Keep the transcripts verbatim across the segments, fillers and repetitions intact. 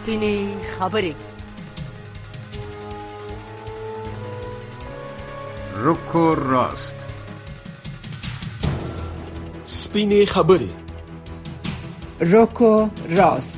سپینې خبرې. رکو راست. سپینې خبرې. رکو راست.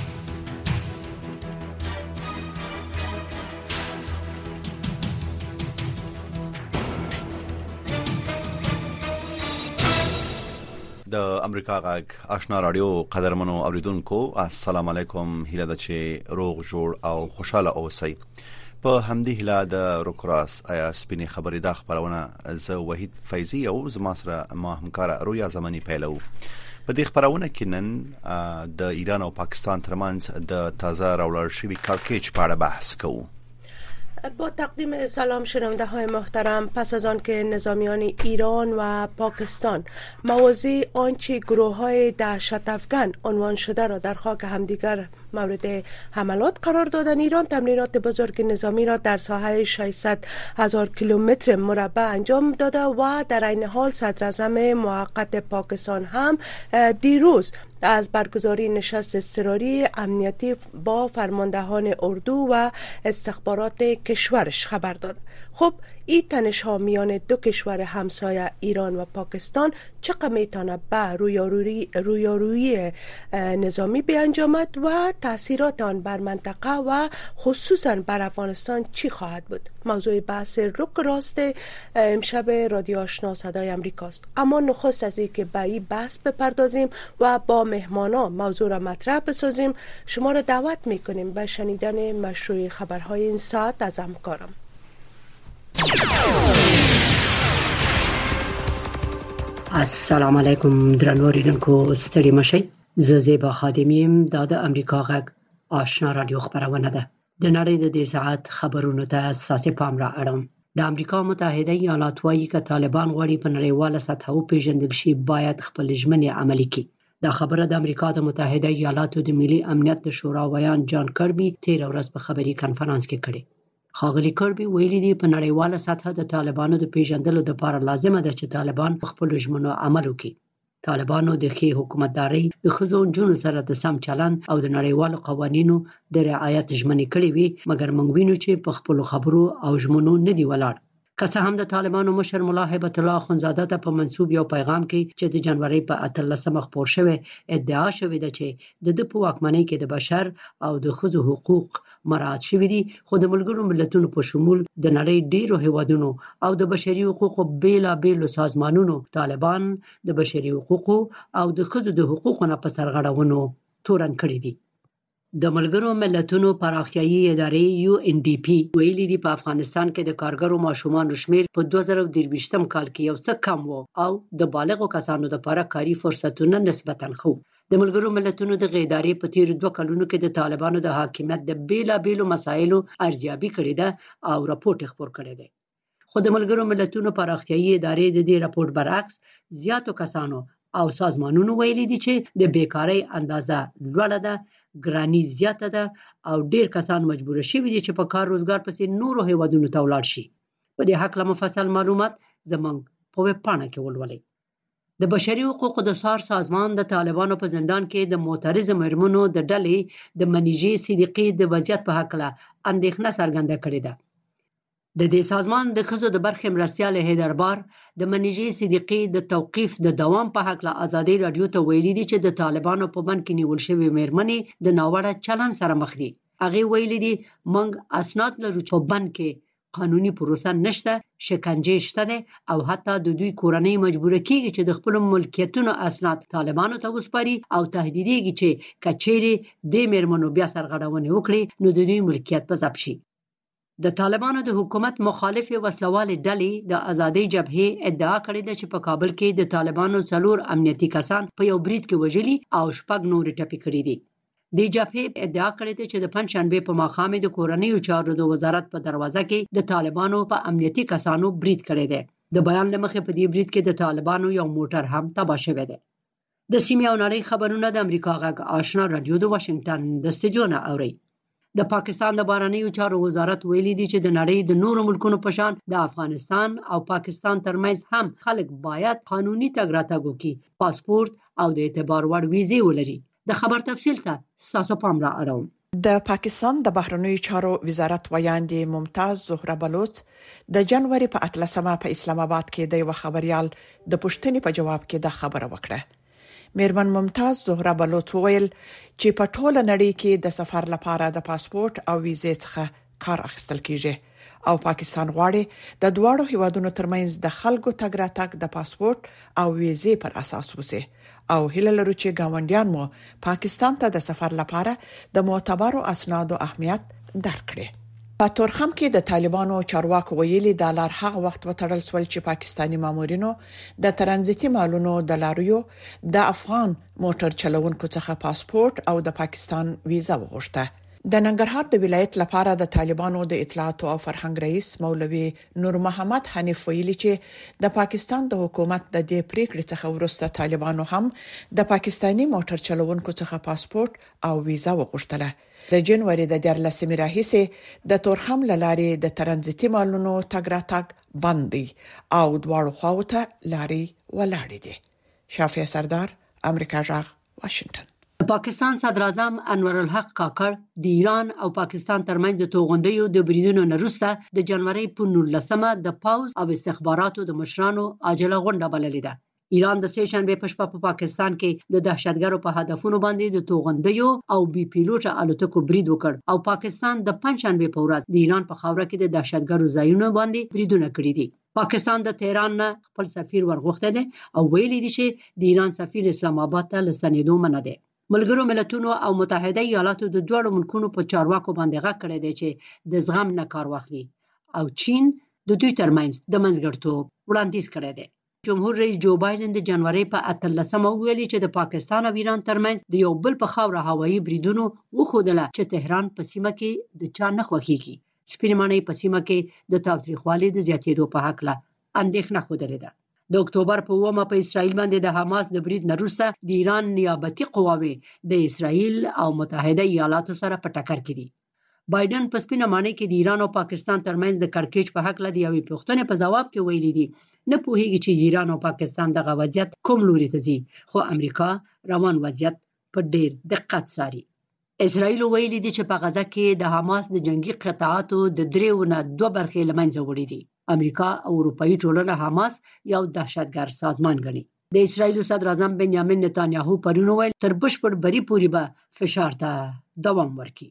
د امریکا غږ آشنا رادیو قدرمنو اوریدونکو السلام علیکم. هیله ده چې روغ جوړ او خوشاله اوسئ. په همدې هیله د روکراس آیا سپینې خبرې د خبرونه زه وحید فیضی او زما سره ما همکار رویا زمانی پیلو. په دې خبرونه کې نن د ایران او پاکستان ترمنځ د تازه راولاړ شوي کړکېچ په اړه بحث کوو. با تقدیم سلام شنونده های محترم، پس از آن که نظامیان ایران و پاکستان موازی آنچه گروه های دهشت افکن عنوان شده را در خاک همدیگر مورد حملات قرار دادن، ایران تمرینات بزرگ نظامی را در ساحه ششصد هزار کیلومتر مربع انجام داده و در این حال صدراعظم موقت پاکستان هم دیروز از برگزاری نشست اضطراری امنیتی با فرماندهان اردو و استخبارات کشورش خبر داد. خب این تنش ها میان دو کشور همسایه ایران و پاکستان چقدر میتونه به رویارویی رویارویی نظامی بیانجامد و تاثیرات آن بر منطقه و خصوصا بر افغانستان چی خواهد بود؟ موضوع بحث رک راست امشب رادیو آشنا صدای امریکاست. اما نخست از این که به این بحث بپردازیم و با مهمانا موضوع را مطرح بسازیم، شما را دعوت میکنیم به شنیدن مشروع خبرهای این ساعت از همکارم. السلام علیکم درنو اوریدونکو، ستړي مشئ. زه زیبا خادمیم. دا د امریکا غږ آشنا رادیو خبرونه ده. د نړۍ د دې ساعت خبرونو ته اساسي پام را اړوم. د امریکا متحده ایالات وايي که طالبان غواړي په نړیواله سطحه وپېژندل شي باید خپل ژمنې عملي کړي. دا خبره د امریکا د متحده ایالاتو د ملي امنیت د شورا ویان جان کربي تیر ورځ په خبري کنفرانس کې کړی. ښاغلي کربي ویلي دي په نړیواله سطحه د طالبانو د پیژندلو لپاره لازمه ده چې طالبان په خپلو ژمنو عمل وکړي. طالبانو د ښې حکومتدارۍ، د ښځو او نجونو سره د سم چلند او د نړیوالو قوانینو د رعایت ژمنې کړې وي، مګر موږ وینو چې په خپلو خبرو او ژمنو نه دي ولاړ. که څه هم د طالبانو مشر ملا هیبت الله اخندزاده ته په منسوب یو پیغام کې چې د جنوري په اتلسمه خپور شوی ادعا شوې ده چې د ده په واکمنۍ کې د بشر او د ښځو حقوق مراعات شوي دي، خو د ملګرو ملتونو په شمول د نړۍ ډیرو هیوادونو او د بشري حقوقو بیلابیلو سازمانونو طالبان د بشري حقوقو او د ښځو د حقوقو نه په سرغړونو تورن کړي دي. د ملګرو ملتونو پراختیایي ادارې یو ان ډي پی ویلي دي په افغانستان کې د کارګرو ماشومانو شمیر په دوه زره درویشتم کال کې یو څه کم و او د بالغو کسانو لپاره کاري فرصتونه نسبتاً ښه. د ملګرو ملتونو د ادارې په تیر دوه کلونو کې د طالبانو د حاکمیت د بیلابیلو مسایلو ارزیابي کړې ده او راپور خپور کړی دی. خو د ملګرو ملتونو پراختیایي ادارې د دې راپور برعکس زیاتو کسانو او سازمانونو ویلي دي چې د بیکارۍ اندازه لوړه ده، ګرانی زیاته ده او ډیر کسان مجبور شوي دي چې په کار روزګار پسې نورو هیوادونو ته ولاړ شي. په دې حق له مفصل معلومات زموږ په ویب پاڼه کې ولولئ. د بشري حقوقو د سار سازمان د طالبانو په زندان کې د معترضه مېرمنو د ډلې د منیژې صدیقي د وضعیت په هکله اندېښنه څرګنده کړې ده. د دې سازمان د ښځو د برخې مرستیال حیدربار د منیژې صدیقي د توقیف د دوام په هکله ازادي رادیو ته ویلي دي چې د طالبانو په بند کې نیول شوې مېرمنې د ناوړه چلند سره مخ دي. هغې ویلي دي موږ اسناد لرو چې په بند کې قانوني پروسه نشته، شکنجې شته ده او حتی د دوی کورنۍ مجبوره کیږي چې د خپل ملکیتونو اسناد طالبانو ته وسپاري او تهدیدېږي چې که چیرې دې مېرمنو بیا سرغړونې وکړي نو د دوی ملکیت به ضبط شي. د طالبانو د حکومت مخالفې وسلوالې ډلې د ازادۍ جبهې ادعا کړې ده چې په کابل کې د طالبانو څلور امنیتي کسان په یو برید کې وژلي او شپږ نورې ټپي کړي دي. د جبهې ادعا کړې ده چې د پنجشنبې په ماښام د کورنیو چارو د وزارت په دروازه کې د طالبانو په امنیتي کسانو برید کړی دی. د بیان له مخې په دې برید کې د طالبانو یو موټر هم تباه شوی دی. د سیمې او نړۍ خبرونه د امریکا غږ آشنا رادیو د واشنگټن د استودیو نه اوري. د پاکستان د بهرنیو چارو وزارت ویلي دی چې د نړۍ د نورو ملکونو په شان د افغانستان او پاکستان ترمنځ هم خلک باید قانوني تګ راتګ وکړي، پاسپورت او د اعتبار وړ ویزې ولري. د خبر تفصیل ته ستاسو پام را اړوم. د پاکستان د بهرنیو چارو وزارت ویاندې ممتاز زهره بلوچ د جنوري په اتلسمه په اسلام آباد کې د یو خبريال د پوښتنې په جواب کې د خبره وکړه. میرمن ممتاز زهره بلوچ وویل چې په ټوله نړۍ کې د سفر لپاره د پاسپورت او ویزې څخه کار اخیستل کیږي او پاکستان غواړي د دوه هیوادونو ترمنځ د خلکو تګ راتګ د پاسپورت او ویزې پر اساس وسی او هیله لرو چې ګاونډیان مو پاکستان ته د سفر لپاره د معتبرو اسنادو اهمیت درک کړي. په تورخم کې د طالبانو چارواکو ویلي د لار هغه وخت وټړل سول چې پاکستانی مامورینو د ترانزیتي مالونو د لاریو د افغان موټر چلوونکو څخه پاسپورت او د پاکستان ویزا وغوښته. د ننګرهار د ولایت لپاره د طالبانو د اطلاعات او فرهنګ رئیس مولوي نور محمد حنیف ویلي چې د پاکستان د حکومت د دې پریکړې څخه وروسته طالبانو هم د پاکستانی موټر چلوونکو څخه پاسپورت او ویزا وغوښتله. د جنوري د دیارلسمې راهیسې د تورخم لارې د ترانزیتي مالونو تګ راتګ بند دي او دواړو خواو ته لارې ولاړې دي. شافعه سردار، امریکا جغ، واشنگټن. پاکستان صدر اعظم انور الحق کاکړ د ایران او پاکستان ترمنځ د توغندیو د بریدونو نه وروسته د جنوري په نولسمه د پاوز او استخباراتو د مشرانو عاجله غونډه بللې ده. ایران د سه شنبه په شپه په پاکستان کې د دهشتګرو په هدفونو باندې د توغندیو او بي پیلوټ الوتکو برید وکړ او پاکستان د پنځشنبه په ورځ د ایران په خاوره کې د دهشتګرو ځایونو باندې بریدونه کړي دي. پاکستان د تهران نه خپل سفیر ورغوښته ده او ویلي دي چې د ایران سفیر اسلام آباد ته لسنیدو منع ده. ملګرو ملتونو او متحده ایالاتو د دوه ملکونو په چارواکو باندې غږ کړی دی چې د زغم نه کار واخلي او چین د دوی ترمنځ د منځګړیتوب وړاندیز کړی دی. جمهور رئیس جو بایدن د جنوري په اتلسمه ویلي چې د پاکستان او ایران ترمنځ د یو بل په خاوره هوایي بریدونو وښودله چې تهران په سیمه کې د چا نه خوښیږي. سپینمانۍ په سیمه کې د تاوتریخوالي د زیاتېدو په هکله اندېښنه ښودلې ده. د اکتوبر په اوومه په اسرائیل باندې د حماس د برید نه وروسته د ایران نیابتي قواوې د اسرائیل او متحده ایالاتو سره په ټکر کې دي. بایدن په سپینه مانۍ کې د ایران او پاکستان ترمنځ د کړکېچ په حق لدی یوې پوښتنې په جواب کې ویلي دي نه پوهیږي چې ایران او پاکستان دغه وضعیت کوم لوري ته ځي، خو امریکا روان وضعیت په ډېر دقت څاري. اسرائیل ویلي دي چې په غزه کې د حماس د جنگي قطعاتو د دریو نه دوه برخې لمنځه وړي دي. امریکا او اروپאי ټولنه حماس یو دهشتګر سازمان ګڼي. د اسرائیل صدر اعظم بنیامین نتانیاهو پرون ویل تر بشپړ بری پورې به فشار ته دوام ورکړي.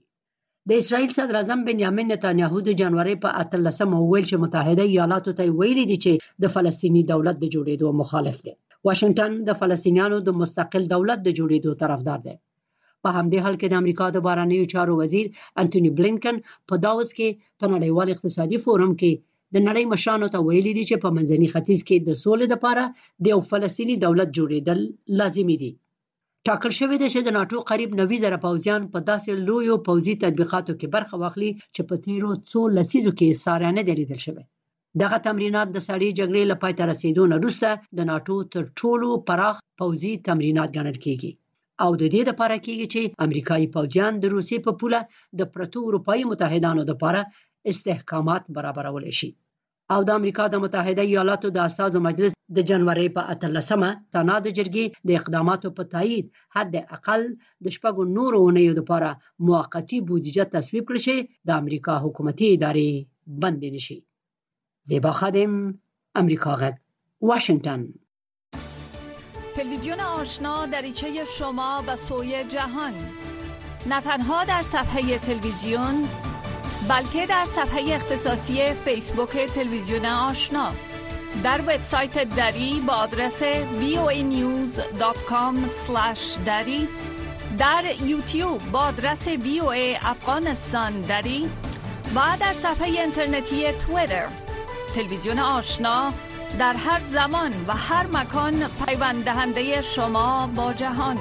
د اسرائیل صدر اعظم بنیامین نتانیاهو د جنوري په اتلسمه ویل چې متحده ایالاتو ته ویلي دي چې د فلسطینی دولت د جوړېدو مخالف دي. واشنگټن د فلسطینیانو د مستقل دولت د جوړېدو طرفدار دی. په همدې حال کې د امریکا د بهرنیو چارو وزیر انټونی بلینکن په داوس کې په نړیوال اقتصادي فورم کې د نړۍ مشرانو ته ویلي دي چې په منځني ختیځ کې د سولې لپاره د یو فلسطینی دولت جوړېدل لازمي دي. ټاکل شوی دی چې د ناتو قریب نوي زره پوځیان په داسې لویو پوځي تطبیقاتو کې برخه واخلي چې په تیرو څو لسیزو کې ساره نه دی لیدل شوی. دغه تمرینات د سړې جګړې له پای ته رسیدو نه وروسته د ناتو تر ټولو پراخ پوځي تمرینات ګڼل کیږي او د دې لپاره کیږي چې امریکایي پوځیان د روسیې په پوله د پرتو اروپאי متحدانو لپاره استحکامات برابرول شي. او د امریکا د متحده ایالاتو د اساسو مجلس د جنوري په اتلسمه سنا د جرګې د اقداماتو په تایید حد اقل د شپږو نورو اونیو لپاره موقتی بودیجه تصویب کړي چې د امریکا حکومتي ادارې بند نشي. زیبا خادم، امریکا غږ، واشنگتن. تلویزیون آشنا دریچه شما به سوی جهان، نه تنها در صفحه تلویزیون بلکه در صفحه اختصاصی فیسبوک تلویزیون آشنا، در وبسایت دری با آدرس وی او ای نیوز دات کام اسلش دری، در یوتیوب با آدرس وی او ای افغانستان دری و در صفحه اینترنتی توییتر. تلویزیون آشنا در هر زمان و هر مکان پیوند دهنده شما با جهان.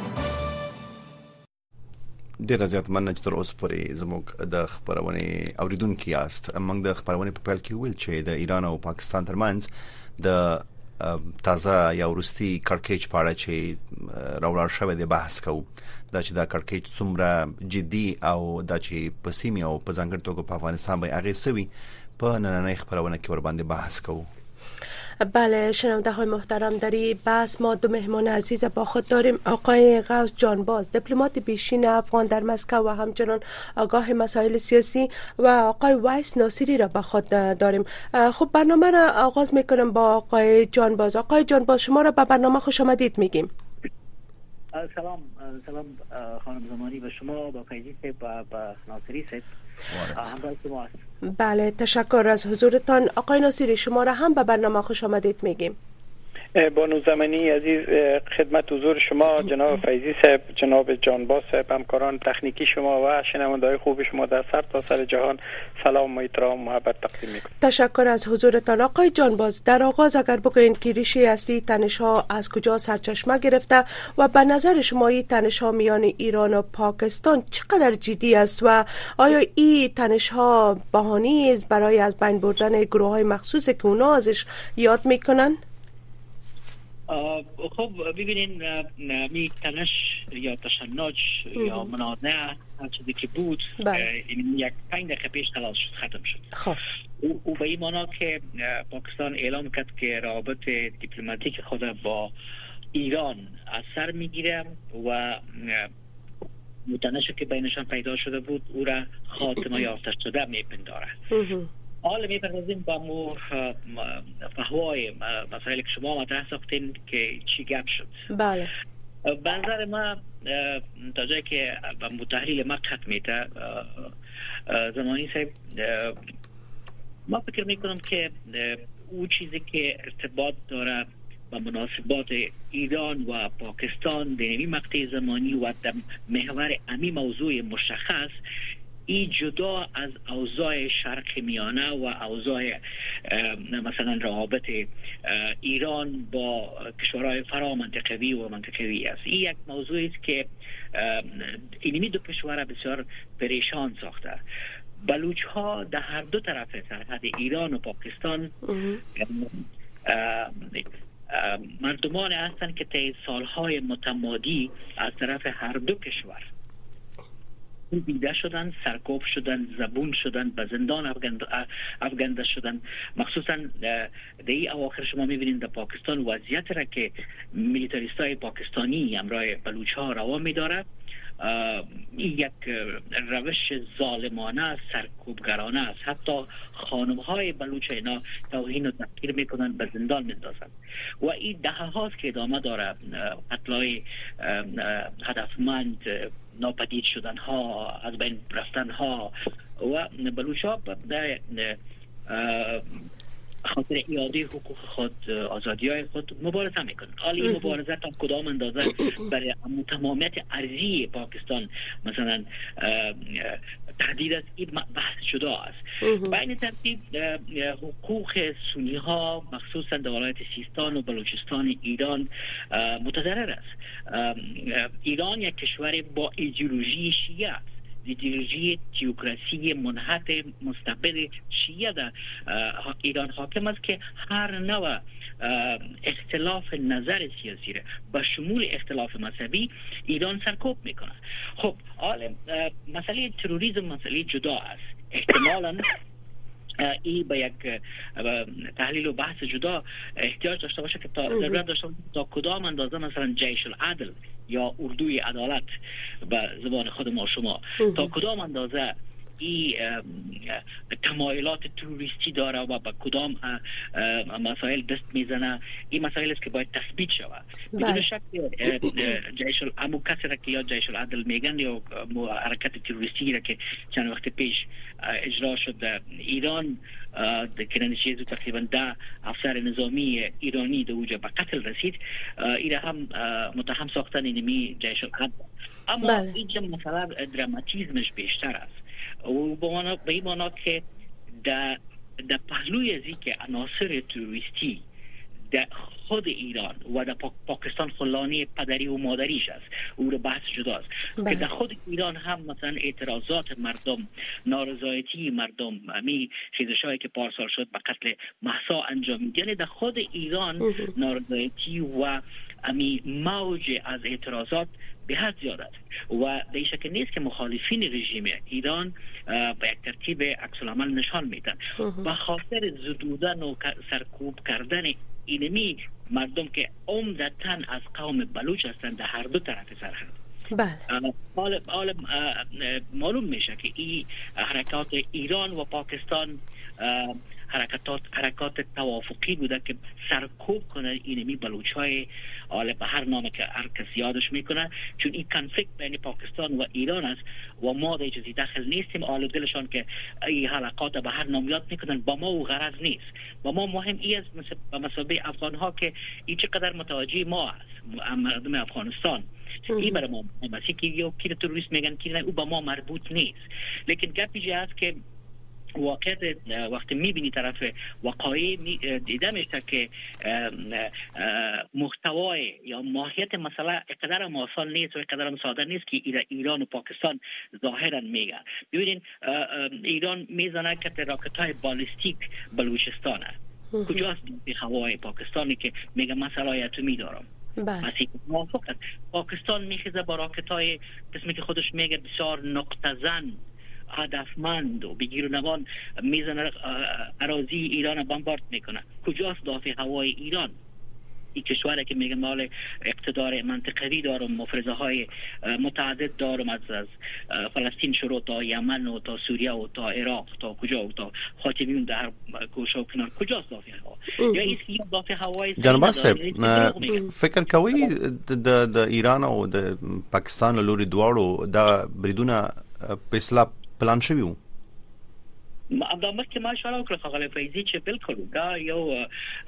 ډیر زیات مننه چې تر اوسه پورې زموږ د خبرونه اوریدونکو یاست. موږ د خبرونه په پیل کې ویل چې د ایران او پاکستان ترمنځ د تازه یا ورستي کړکېچ په اړه چې راوړل شوی دی بحث کوو. دا چې دا کړکېچ څومره جدي او دا چې په سیمه او په ځانګړي توګه په افغانستان باندې اغیز سوي په نننۍ خبرونه کې ور باندې بحث کوو. بله شنونده های محترم، در این بحث ما دو مهمان عزیز با خود داریم، آقای غوث جانباز دیپلمات پیشین افغان در مسکو و همچنان آگاه مسائل سیاسی و آقای ویس ناصری را با خود داریم. خب برنامه را آغاز میکنم با آقای جانباز. آقای جانباز شما را به برنامه خوش آمدید میگیم. سلام سلام خانم زمانی و شما با فیضی صاحب و با ناصری صاحب همراه شما است. بله تشکر از حضورتان. آقای ناصری شما را هم به برنامه خوش آمدید میگیم. بانو زمانی عزیز خدمت حضور شما، جناب فیضی صاحب، جناب جانباز صاحب، همکاران تکنیکی شما و شنونده‌های خوب شما در سر تا سر جهان سلام و احترام و محبت تقدیم می‌کنم. تشکر از حضورتان. آقای جانباز در آغاز اگر بگوین که ریشه اصلی تنش‌ها از کجا سرچشمه گرفته و به نظر شما این تنش‌ها میان ایران و پاکستان چقدر جدی است و آیا این تنش‌ها بهانه‌ای است برای از بین بردن گروه‌های مخصوصی که اونا ازش یاد میکنن؟ خب ببینین می تنش یا تشنج یا منازعه هر چیزی که بود این یک پنج دقیقه پیش خلاص شد، ختم شد. خب او به این معنی که پاکستان اعلام کرد که روابط دیپلماتیک خود با ایران از سر میگیره و تنشی که بینشان پیدا شده بود او را خاتمه یافته شده میپنداره. حالا میپردازیم با مو فهوای مسائلی که شما مطرح ساختین که چی گپ شد. بله به نظر ما تا جایی که با تحلیل ما ختمیته زمانی صاحب ما فکر میکنم که او چیزی که ارتباط داره با مناسبات ایران و پاکستان در این مقطع زمانی و در محور امی موضوع مشخص ای جدا از اوضاع شرق میانه و اوضاع مثلا روابط ایران با کشورهای فرا منطقوی و منطقوی است. این یک موضوعی است که اینمی دو کشور بسیار پریشان ساخته. بلوچ ها در هر دو طرف سرحد ایران و پاکستان مردمان هستند که طی سالهای متمادی از طرف هر دو کشور بیده شدن، سرکوب شدن، زبون شدن، به زندان افگنده شدن. مخصوصا در این اواخر شما میبینید در پاکستان وضعیت را که میلیتاریستای پاکستانی همراه بلوچ ها روا میداره یک روش ظالمانه سرکوبگرانه است. حتی خانم های بلوچ اینا توهین و تحقیر میکنن، به زندان میندازن و این دهه هاست که ادامه داره. قتلای هدفمند، ناپدید شدن ها، از بین رفتن ها و بلوچ ها در خاطر اعاده حقوق خود، آزادی های خود مبارزه میکنن. حالا این مبارزه تا کدام اندازه برای تمامیت ارضی پاکستان مثلا تهدید است، این بحث جدا است. به این ترتیب حقوق سنی ها مخصوصا در ولایت سیستان و بلوچستان ایران متضرر است. ایران یک کشور با ایدئولوژی شیعه است، ایدئولوژی تئوکراسی منحط مستبد شیعه در ایران حاکم است که هر نوع اختلاف نظر سیاسی را به شمول اختلاف مذهبی ایران سرکوب میکنه. خب حالا مسئله تروریسم مسئله جدا است. احتمالاً این به یک تحلیل و بحث جدا احتیاج داشته باشه که تا ضرورت داشته باشه تا کدام اندازه مثلا جیش العدل یا اردوی عدالت به زبان خود ما شما تا کدام اندازه این تمایلات تروریستی داره و با کدام مسائل دست میزنه. این مسائل است که باید تثبیت شود. بدون شک جیش الامو کسی را که یا جیش العدل میگن یا حرکت تروریستی را که چند وقت پیش اجرا شد در ایران که نتیجه تقریبا ده افسر نظامی ایرانی در اوجه به قتل رسید، این هم متهم ساختن اینمی جیش العدل. اما اینجا مثلا دراماتیزمش بیشتر است و به این معنی که در پهلوی از این که عناصر تروریستی در خود ایران و در پا... پاکستان خلانی پدری و مادریش است، او رو بحث جداست که در خود ایران هم مثلا اعتراضات مردم، نارضایتی مردم، امی خیزشایی که پارسال شد به قتل مهسا انجامید، یعنی در خود ایران نارضایتی و امی موج از اعتراضات به حد زیاد است و به شک نیست که مخالفین رژیم ایران به یک ترتیب عکس العمل نشان میدن به خاطر زدودن و سرکوب کردن اینمی مردم که عمدتاً از قوم بلوچ هستند در هر دو طرف سرحد. بله. حال حال معلوم میشه که این حرکات ایران و پاکستان حرکات حرکات توافقی بوده که سرکوب کنه اینمی بلوچ‌های حالا به هر نام که هر کس یادش میکنه، چون این کنفلیکت بین پاکستان و ایران است و ما در چیزی داخل نیستیم. حالا دلشان که این حلقات به هر نام یاد میکنن، با ما و غرض نیست. با ما مهم ای است به مسابقه افغان ها که این چقدر متوجه ما است، مردم افغانستان. این برای ما مهم است که یو کی تروریست میگن که او با ما مربوط نیست. لیکن گپی جه است که واقعیت وقتی میبینی طرف وقایع دیده میشه که محتوای یا ماهیت مسئله اقدر هم آسان نیست و اقدر هم ساده نیست که ایران و پاکستان ظاهرا میگن. ببینین ایران میزنه که راکت های بالستیک بلوچستان است. کجاست به هوای پاکستانی که میگه مسئله اتمی دارم؟ بله. موافق است. پاکستان میخیزه با راکت های قسمی که خودش میگه بسیار نقطه زن، هدفمند و بگیر و نوان میزنه اراضی ایران بمبارد میکنه. کجاست دافع هوای ایران؟ این کشوری که میگه مال اقتدار منطقوی دارم، مفرزه های متعدد دارم، از از فلسطین شروع تا یمن و تا سوریه و تا عراق تا کجا و تا خاکمیون در گوشه و کنار. کجاست دافع هوا؟ یا این دافع هوای جناب صاحب فکر کوي د ایران او د پاکستان لوري دواړو د بریدونه په اصطلاح پلان شوی وو؟ دا مخکې ما اشاره وکړه خغل فیضی چې بالکل دا یو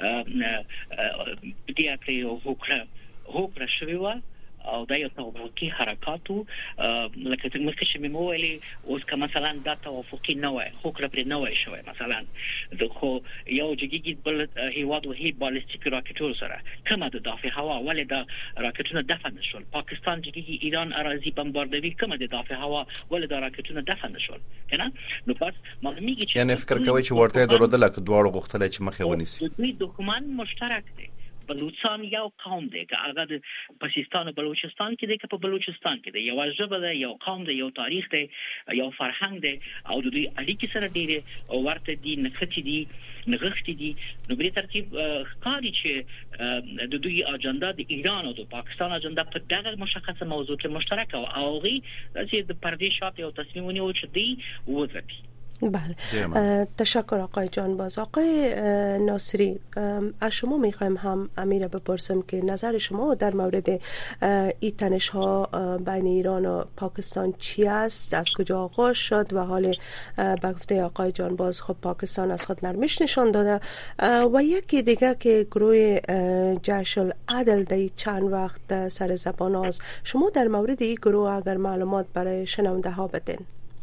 دیا کې یو هوکړه هوکړه شوی و او دا یو توافقي حرکاتو لکه څنګه چې مې وویلي اوس که مثلا دا توافقي نه وای هوکړه پرې نه وای شوی، مثلا د خو یو جګیږي بل هیواد و هی بالستیک راکټونو سره کومه د دافع هوا ولې دا راکټونه دفع نشول؟ پاکستان جګیږي ایران اراضي بمباردوي، کومه د دافع هوا ولې دا راکټونه دفع نشول؟ کنه نو پس معلومیږي چې یعنی فکر کوي چې ورته درودل که دواړو غوښتل چې مخه ونیسي. دوی دښمن مشترک دی. بلوچستان یو قوم دی که هغه د پاکستان او بلوچستان کې دی که په بلوچستان کې دی، یو ژبه ده، یو قوم دی، یو تاریخ دی، یو فرهنګ دی او د دوی اړیکې سره ډېرې ورته دي، نښتې دي، نغښتې دي. نو په دې ترتیب ښکاري چې د دوی اجنډا د ایران او د پاکستان اجنډا په دغه مشخصه موضوع کې مشترک او هغوی چې د پردې شاته یو تصمیم ونیول چې دی وځي. بله، تشکر آقای جانباز. آقای ناصری، از شما میخوایم هم امیر بپرسم که نظر شما در مورد این تنش ها بین ایران و پاکستان چی است، از کجا آغاز شد و حال به گفته آقای جانباز خب پاکستان از خود نرمش نشان داده و یکی دیگه که گروه جیش العدل در چند وقت سر زبان است. شما در مورد این گروه اگر معلومات برای شنونده ها بدین.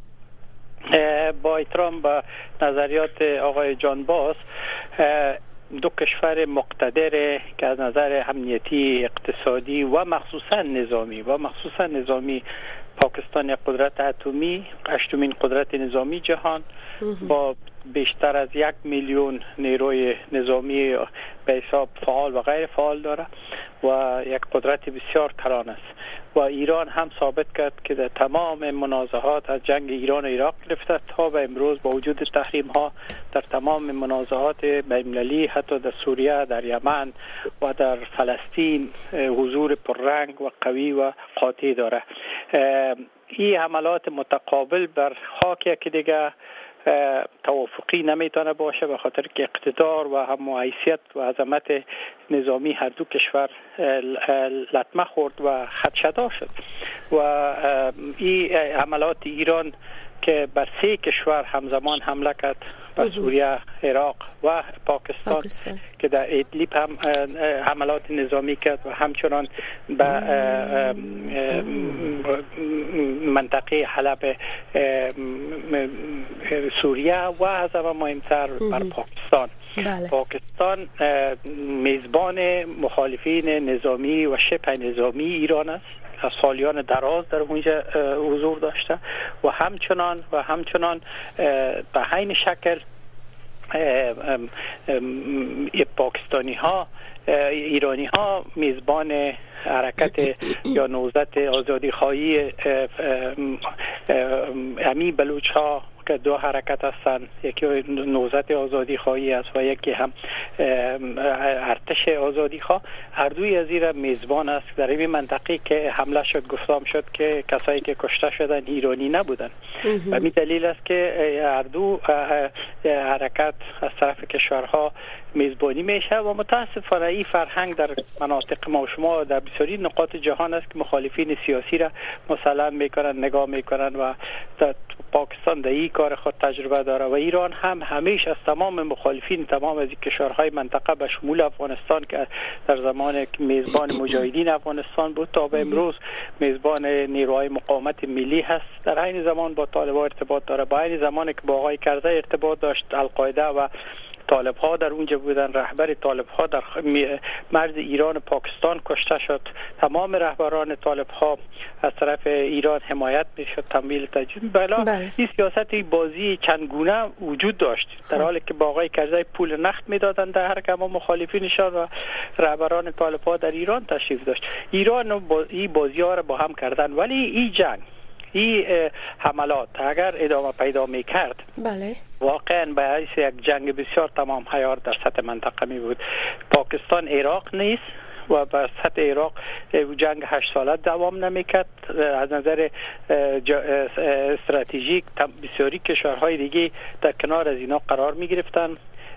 با احترام به نظریات آقای جانباز، دو کشور مقتدر که از نظر امنیتی، اقتصادی و مخصوصا نظامی و مخصوصا نظامی پاکستان یک قدرت اتمی، هشتمین قدرت نظامی جهان با بیشتر از یک میلیون نیروی نظامی به حساب فعال و غیر فعال داره و یک قدرت بسیار کلان است. و ایران هم ثابت کرد که در تمام منازعات از جنگ ایران و عراق گرفته تا به امروز با وجود تحریم ها در تمام منازعات بین‌المللی، حتی در سوریه، در یمن و در فلسطین حضور پررنگ و قوی و قاطع داره. این حملات متقابل بر خاکی که دیگه توافقی نمیتونه باشه به خاطر که اقتدار و هم حیثیت و عظمت نظامی هر دو کشور لطمه خورد و خدشه‌دار شد و این حملات ایران که بر سه کشور همزمان حمله کرد، بر سوریه، عراق و پاکستان, پاکستان. که در ادلیب هم حملات نظامی کرد و همچنان به منطقه حلب سوریه و از همه مهمتر بر پاکستان. بله. پاکستان میزبان مخالفین نظامی و شبه نظامی ایران است. از سالیان دراز در اونجا حضور داشته و همچنان و همچنان به عین شکل پاکستانی ها ایرانی ها میزبان حرکت یا نهضت آزادی خواهی امی بلوچ ها که دو حرکت هستند، یکی نهضت آزادی خواهی است و یکی هم ارتش آزادی خواه، هر دوی از این میزبان است در این منطقه که حمله شد. گفتم شد که کسایی که کشته شدن ایرانی نبودن و همین دلیل است که هر دو حرکت از طرف کشورها میزبانی میشه و متاسفانه این فرهنگ در مناطق ما و شما در بسیاری نقاط جهان است که مخالفین سیاسی را مسلم میکنن، نگاه میکنن و در پاکستان در این کار خود تجربه داره و ایران هم همیشه از تمام مخالفین تمام از کشورهای منطقه به شمول افغانستان که در زمان میزبان مجاهدین افغانستان بود تا به امروز میزبان نیروهای مقاومت ملی هست، در این زمان با طالبان ارتباط داره. با این زمانی که با آقای کرزی ارتباط داشت، القاعده و طالب ها در اونجا بودن، رهبر طالب ها در مرز ایران و پاکستان کشته شد. تمام رهبران طالب ها از طرف ایران حمایت میشد، تمویل تجهیز. بلا این سیاست بازی چندگونه وجود داشت، در حالی که با آقای کرزی پول نقد میدادن در هر گام مخالفینشان و رهبران طالب ها در ایران تشریف داشت. ایران با این بازی ها را با هم کردن، ولی این جنگ این حملات اگر ادامه پیدا میکرد بله واقعا به حیث یک جنگ بسیار تمام عیار در سطح منطقه می بود. پاکستان عراق نیست و به سطح عراق جنگ هشت ساله دوام نمیکرد. از نظر استراتژیک بسیاری کشورهای دیگه در کنار از اینا قرار می گرفتن.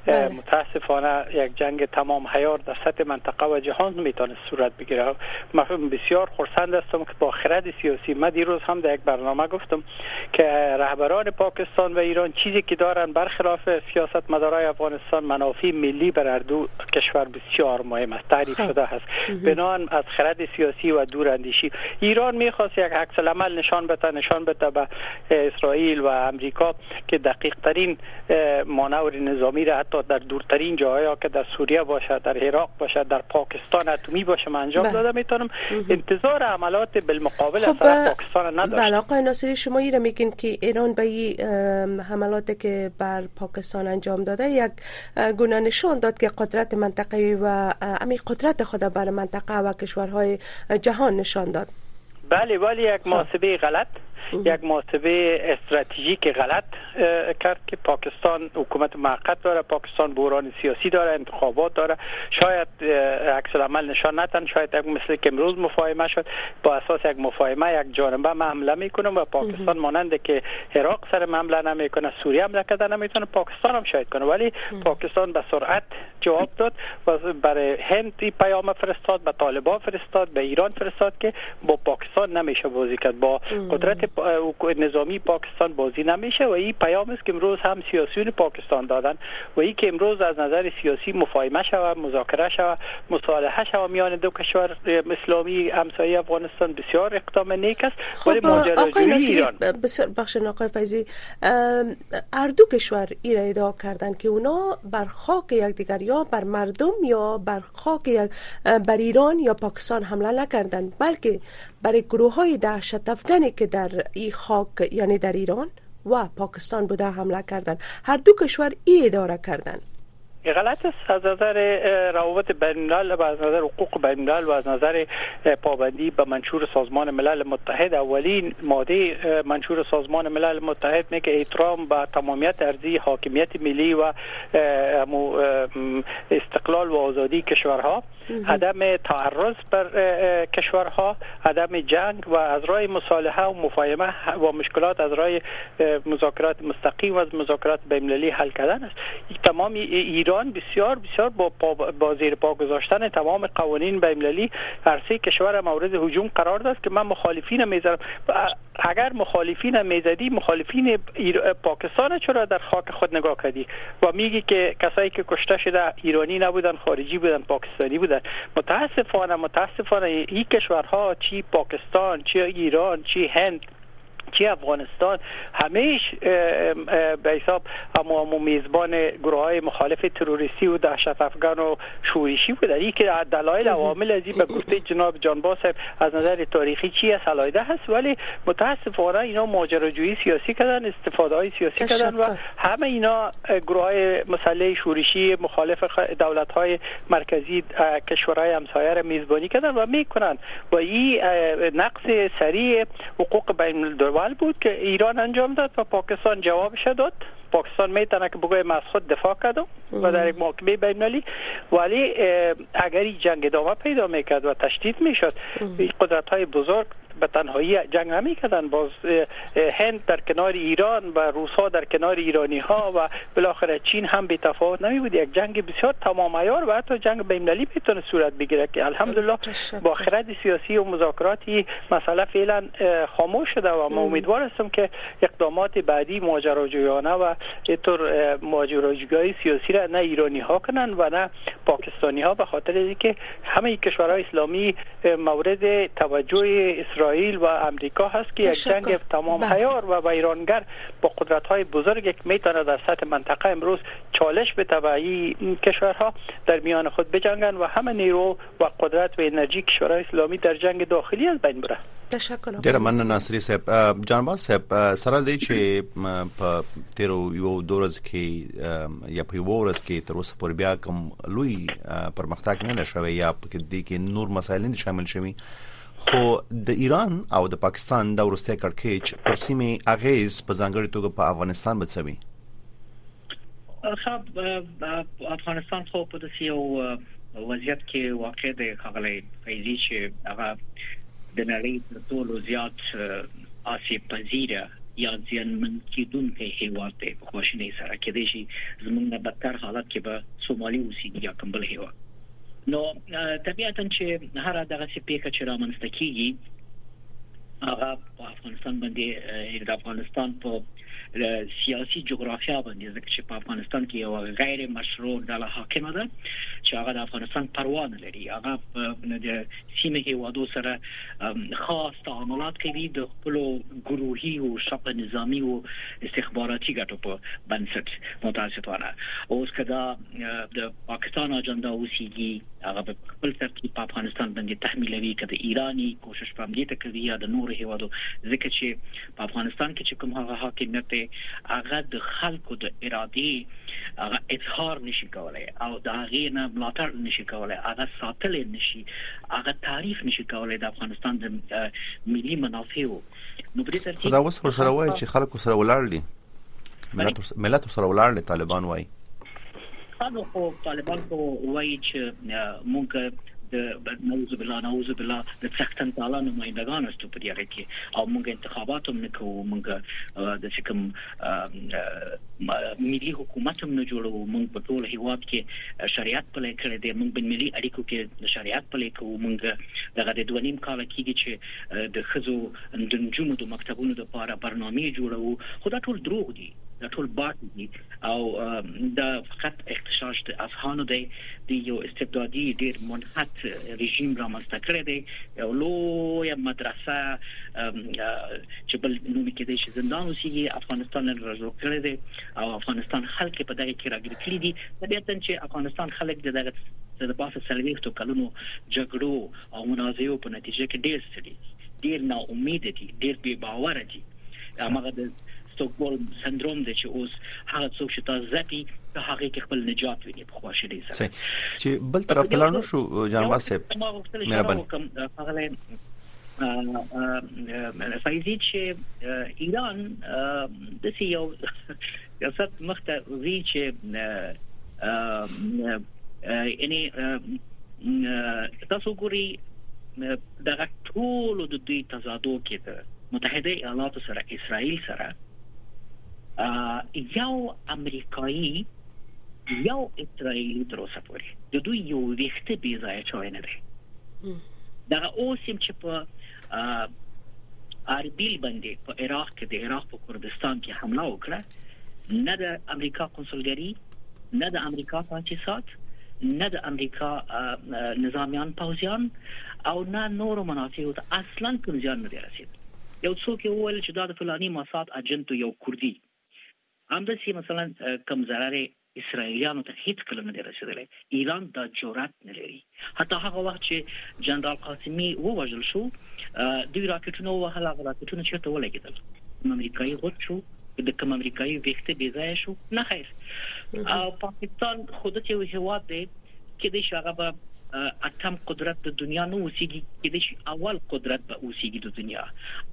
متاسفانه یک جنگ تمام عیار در سطح منطقه و جهان میتونه صورت بگیره. من بسیار خرسند هستم که با خرد سیاسی، من دیروز هم در یک برنامه گفتم که رهبران پاکستان و ایران چیزی که دارن برخلاف سیاست مدارای افغانستان، منافع ملی بر هر دو کشور بسیار مهم است، تعریف شده است. بنان از خرد سیاسی و دوراندیشی ایران میخواست یک عکس العمل نشان بده نشان بده به اسرائیل و امریکا که دقیق ترین مانور نظامی را در دورترین جاهایی که در سوریه باشه، در عراق باشه، در پاکستان اتمی باشه من انجام داده میتونم. انتظار عملات بالمقابل از طرف پاکستان نداشت. بله آقای ناصری، شما این را میگین که ایران به این حملاتی که بر پاکستان انجام داده یک گونه نشان داد که قدرت منطقه‌ای و امی قدرت خود بر منطقه و کشورهای جهان نشان داد. بله، ولی یک محاسبه غلط، یک محاسبه استراتژیک غلط کرد که پاکستان حکومت موقت داره، پاکستان بحران سیاسی داره، انتخابات داره. شاید عکس العمل نشان ندن، شاید یک مثل که امروز مفاهمه شد با اساس یک مفاهمه یک جانبه حمله میکنه و پاکستان ماننده که عراق سر حمله نمیکنه، سوریه حمله کرده نمیتونه، پاکستان هم شاید کنه. ولی پاکستان به سرعت جواب داد و برای هند پیام فرستاد، به طالبان فرستاد، به ایران فرستاد که با پاکستان نمیشه بازی کرد، با قدرت نظامی پاکستان بازی نمیشه. و این پیام است که امروز هم سیاسیون پاکستان دادن و این که امروز از نظر سیاسی مفاهمه شود، مذاکره شود، مصالحه شود میان دو کشور اسلامی همسایه افغانستان بسیار اقدام نیک است. ولی ماجراجویی ایران بسیار بخشن آقای فیضی، هر دو کشور این را ادعا کردن که اونا بر خاک یکدیگر یا بر مردم یا بر خاک یک بر ایران یا پاکستان حمله نکردن، بلکه برای گروه‌های دهشت افغانی که در این خاک یعنی در ایران و پاکستان بوده حمله کردن. هر دو کشور این ادعا کردن. غلط است از نظر روابط بین الملل و از نظر حقوق بین الملل و از نظر پابندی به منشور سازمان ملل متحد. اولین ماده منشور سازمان ملل متحد میگه احترام به تمامیت ارضی، حاکمیت ملی و استقلال و آزادی کشورها، عدم تعرض بر کشورها، عدم جنگ و از راه مصالحه و مفاهمه و مشکلات از راه مذاکرات مستقیم و مذاکرات بین المللی حل کردن است. تمام ایران ایران بسیار بسیار با با زیر پا گذاشتن تمام قوانین بین‌المللی هر سه کشور مورد هجوم قرار داد که من مخالفین میذارم. اگر مخالفین میزدی مخالفین پاکستان چرا در خاک خود نگاه کردی و میگی که کسایی که کشته شده ایرانی نبودن، خارجی بودن، پاکستانی بودن؟ متاسفانه متاسفانه این کشورها، چی پاکستان، چی ایران، چی هند، چی افغانستان، همیش به حساب همو میزبان گروه های مخالف تروریستی و دهشت افغان و شورشی بودن. این که دلایل عوامل از این به گفته جناب جانباز از نظر تاریخی چی علایده هست، ولی متاسفانه اینا ماجراجویی سیاسی کردن، استفاده های سیاسی کردن و همه اینا گروه های مسلح شورشی مخالف دولت های مرکزی کشورهای همسایه را میزبانی کردن و میکنن و این نقض سریع حقوق بین الملل بود که ایران انجام داد و پاکستان جوابش داد. پاکستان میتونه که بگویم از خود دفاع کرد و در یک محاکمه بین‌المللی، ولی اگر این جنگ ادامه پیدا میکرد و تشدید میشد، قدرت های بزرگ به تنهایی جنگ نمیکردن. باز هند در کنار ایران و روس ها در کنار ایرانی ها و بالاخره چین هم بی تفاوت نمی بود. یک جنگ بسیار تمام عیار و حتی جنگ بین‌المللی میتونه صورت بگیره که الحمدلله با خرد سیاسی و مذاکراتی مسئله فعلا خاموش شده و ما امیدوار هستم که اقدامات بعدی ماجراجویانه و اینطور ماجراجویی سیاسی را نه ایرانی ها کنن و نه پاکستانی ها، به خاطر اینکه همه کشورهای اسلامی مورد توجه اسرائیل و امریکا هست که یک جنگ تمام عیار و ویرانگر با قدرت‌های بزرگ که میتونه در سطح منطقه امروز چالش به تبعی کشورها در میان خود بجنگن و همه نیرو و قدرت و انرژی کشورهای اسلامی در جنگ داخلی از بین بره. تشکر. ډیر مننه ناصری صاحب. جانباز صاحب، سره دی چې په تیرو یو دورز کې یا په ورځ کې تر اوسه پورې بیا کوم لوی پرمختګ نه نشوي یا په دې کې نور مسایل نه شامل شوي، خو د ایران او د پاکستان د ورسته کړکېچ پر سیمه اغیز په ځانګړي توګه په افغانستان بچوي. خب افغانستان خو په داسې یو وضعیت کې واقع دی خغلی فیضی چې هغه د نړۍ تر ټولو زیات آسیب پذیره یا زیانمن کېدونکی هیواد دی په خواشینۍ سره، کېدای شي زموږ نه بدتر حالت کې به سومالي اوسېږي یا کوم بل هیواد. نو طبیعتا چې هر دغه څه پیښه چې رامنځته کیږي هغه په افغانستان باندې د افغانستان په سیاسي جغرافیا باندې، ځکه چې په افغانستان کې یو غیر مشروع ډله حاکمه ده چې هغه د افغانستان پروا نه لري. هغه د سیمې هیوادو سره خاص تعاملات کوي د خپلو ګروهي او شبه نظامي او استخباراتي ګټو په بنسټ. متاسفانه اوس کدا د پاکستان اجنډا اوسېږي هغه په خپل ترتیب په افغانستان باندې تحمیلوي، کده ایرانی کوشش په دې ته کوي یا د نور هیوادو، ځکه چې په افغانستان کې چې کوم هغه حاکمیت هغه د خلکو د ارادې هغه اظهار نشي کولای او د هغه نه ملاتړ نشي کولای، هغه ساتل نشي، هغه تعریف نشي کولای د افغانستان د ملي منافعو. نو په دې ترتیب خدا اوس سره وایي چې خلکو سره ولاړ دي، ملت ملت سره ولاړ دي. طالبان وایي خو خو طالبان خو وایي چې مونږ د نعوذ بالله نعوذ بالله د څختن تعالی نمائندگان استو په دې کې او موږ انتخابات هم نکوو، موږ د کوم ملي حکومت هم نه جوړو، موږ په ټول هیواد کې شریعت پلي کړی دی، موږ په ملي اړیکو کې شریعت پلي کوو، موږ دغه د دوه نیم کال کېږي چې د خزو د نجونو د مکتبونو لپاره برنامه جوړو. خو دا ټول دروغ دي، دا ټول باطل دي او دا فقط اختشاش د افغانو دی، دی یو استبدادي ډیر منحط رژیم را مستقر کړی دی، یو لوی مدرسه چې بل نوم کې دی چې زندان اوسېږي افغانستان را جوړ کړی دی او افغانستان خلک په دغه کې راګیر کړي دي. طبیعتا چې افغانستان خلک دغه د پاسه څلوېښتو کلونو جګړو او منازعو په نتیجه کې ډیر ستړي، ډیر نا امید دي، ډیر بې باور دي. هغه د ستوکهولم سندروم د چې اوس هغه څوک چې تاسو ځکه په هغه کې خپل نجات ویني په خواشینۍ سره. چې بل طرف ته لاړ شو جانباز صاحب مهرباني هغه فایزي چې ایران د سیاو سیاست مخته وی چې یعنی تاسو ګوري دغه ټول د دوی تضادو کې ده متحده ایالات سره اسرائیل سره یو امریکایي یو اسرائیلی تر اوسه پورې د دوی یو ویښته بې ځایه شوی نه دی. دغه اوس هم چې په اربیل باندې په عراق کې د عراق په کردستان کې حمله وکړه، نه د امریکا کنسولګری، نه د امریکا تاسیسات، نه د امریکا نظامیان پوځیان او نه نورو منافعو ته اصلا کوم زیان نه دی رسید. یو څوک وویل چې دا د فلاني موساد اجنټ یو کردي، همداسې مثلا کم ضرر اسرائیلیانو ته هیڅ کله نه دی رسیدلی. ایران دا جرأت نه لري. حتی هغه وخت چې جنرال قاسمي ووژل شو، دوی راکټونه ووهل، هغه راکټونه چېرته ولګېدل؟ امریکایي غوت شو، د کوم امریکایي ویښته بې ځایه شو؟ نه خیر. او پاکستان خود ته یو هېواد دی کېدای شي هغه به اتم قدرت د دنیا نه اوسېږي، کېدای شي اول قدرت به اوسېږي د دنیا،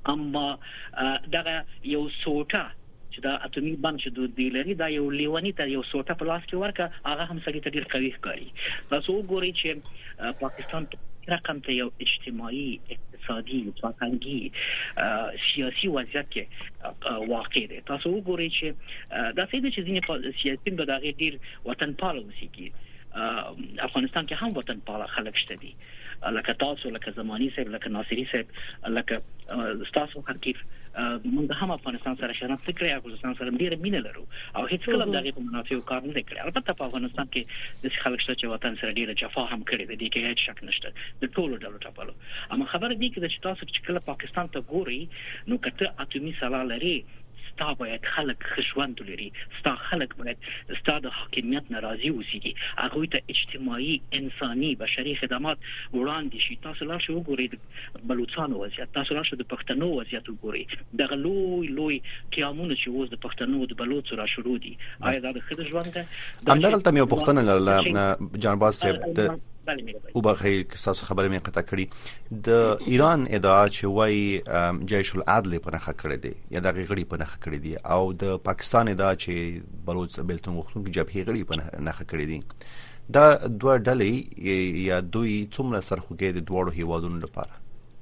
اما دغه یو سوټه چې دا اتومي بم چې دوی دی لري، دا یو لیونی ته یو سوټه په لاس کې ورکه، هغه هم سړي ته ډېر قوي ښکاري. تاسو وګورئ چې پاکستان رقم ته یو اجتماعي، اقتصادي، فرهنګي، سیاسي وضعیت کې واقع دی. تاسو وګورئ چې دا څه دي چې ځینې سیاسيین به دغه ډېر وطن پال اوسېږي. افغانستان کې هم وطن پال خلک شته دي، لکه تاسو، لکه زمانی صاحب، لکه ناصری صاحب، لکه تاسو حقیق موږ هم افغانستان سره شناخت کړی، افغانستان سره ډېر مینه لرو او هیڅ کله دغه په منافعو کار نه کړی. البته په افغانستان کې د خلک شته چې وطن سره ډېر جفا هم کړی دی، کې هیڅ شک نشته د ټولو ډلو ټاپلو. اما خبره دی چې تاسو چې کله پاکستان ته ګوري نو کته اتومي سلا لري، ستا باید خلک خشوند لري، ستا خلک باید ستا د حاکمیت ناراضي اوسېږي، هغوی ته اجتماعي، انساني، بشري خدمات وړاندې شي. تاسو لاړ شئ وګورئ د بلوچستانو وضعیت، تاسو لاړ شئ د پښتنو وضعیت وګورئ، دغه لوی لوی قیامونه چې اوس د پښتنو د بلوچو را شروع دي، آیا دا د ښه ژوند ده؟ همدغلته مې یو پوښتنه لرله جانباز صاحب، او بخیر که تاسو خبره مې قطع کړي، د ایران ادعا چې وایي جیش العدل په نخښه کړی دی یا د غړي په نخښه کړی دی، او د پاکستان ادعا چې بلوچ بیلتون غوښتونکي جبهې غړي په نخښه کړی دي. دا دوه ډلې یا دوی څومره سرخوږی د دواړو هیوادونو لپاره؟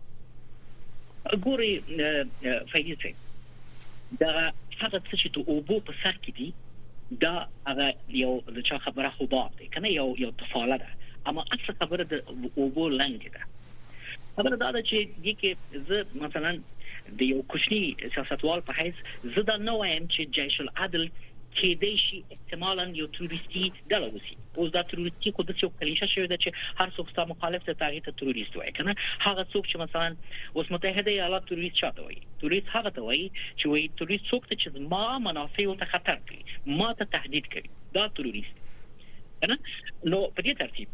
ګوري فیض صاحب، دا هغه څه چې د اوبو په سر کې دي، دا هغه یو د چا خبره خو باب دی کنه، یو یو تفاله ده، اما اصل خبره د اوبو لنګ ده. خبره دا ده چې دې کې زه مثلا د یو کوچني سیاستوال په حیث زه دا نه وایم چې جیش العدل کېدای شي احتمالاً یو تروریستي ډله اوسي. اوس دا تروریستي خو داسې یو کلیشه شوې ده چې هر څوک ستا مخالف ته هغې ته تروریست وایي که نه. هغه څوک چې مثلا اوس متحده ایالات تروریست چا ته وایي؟ تروریست هغه ته وایي چې وایي تروریست څوک ته چې ما منافعو ته خطر کوي، ما ته تهدید کوي، دا تروریست که نه. نو په دې ترتیب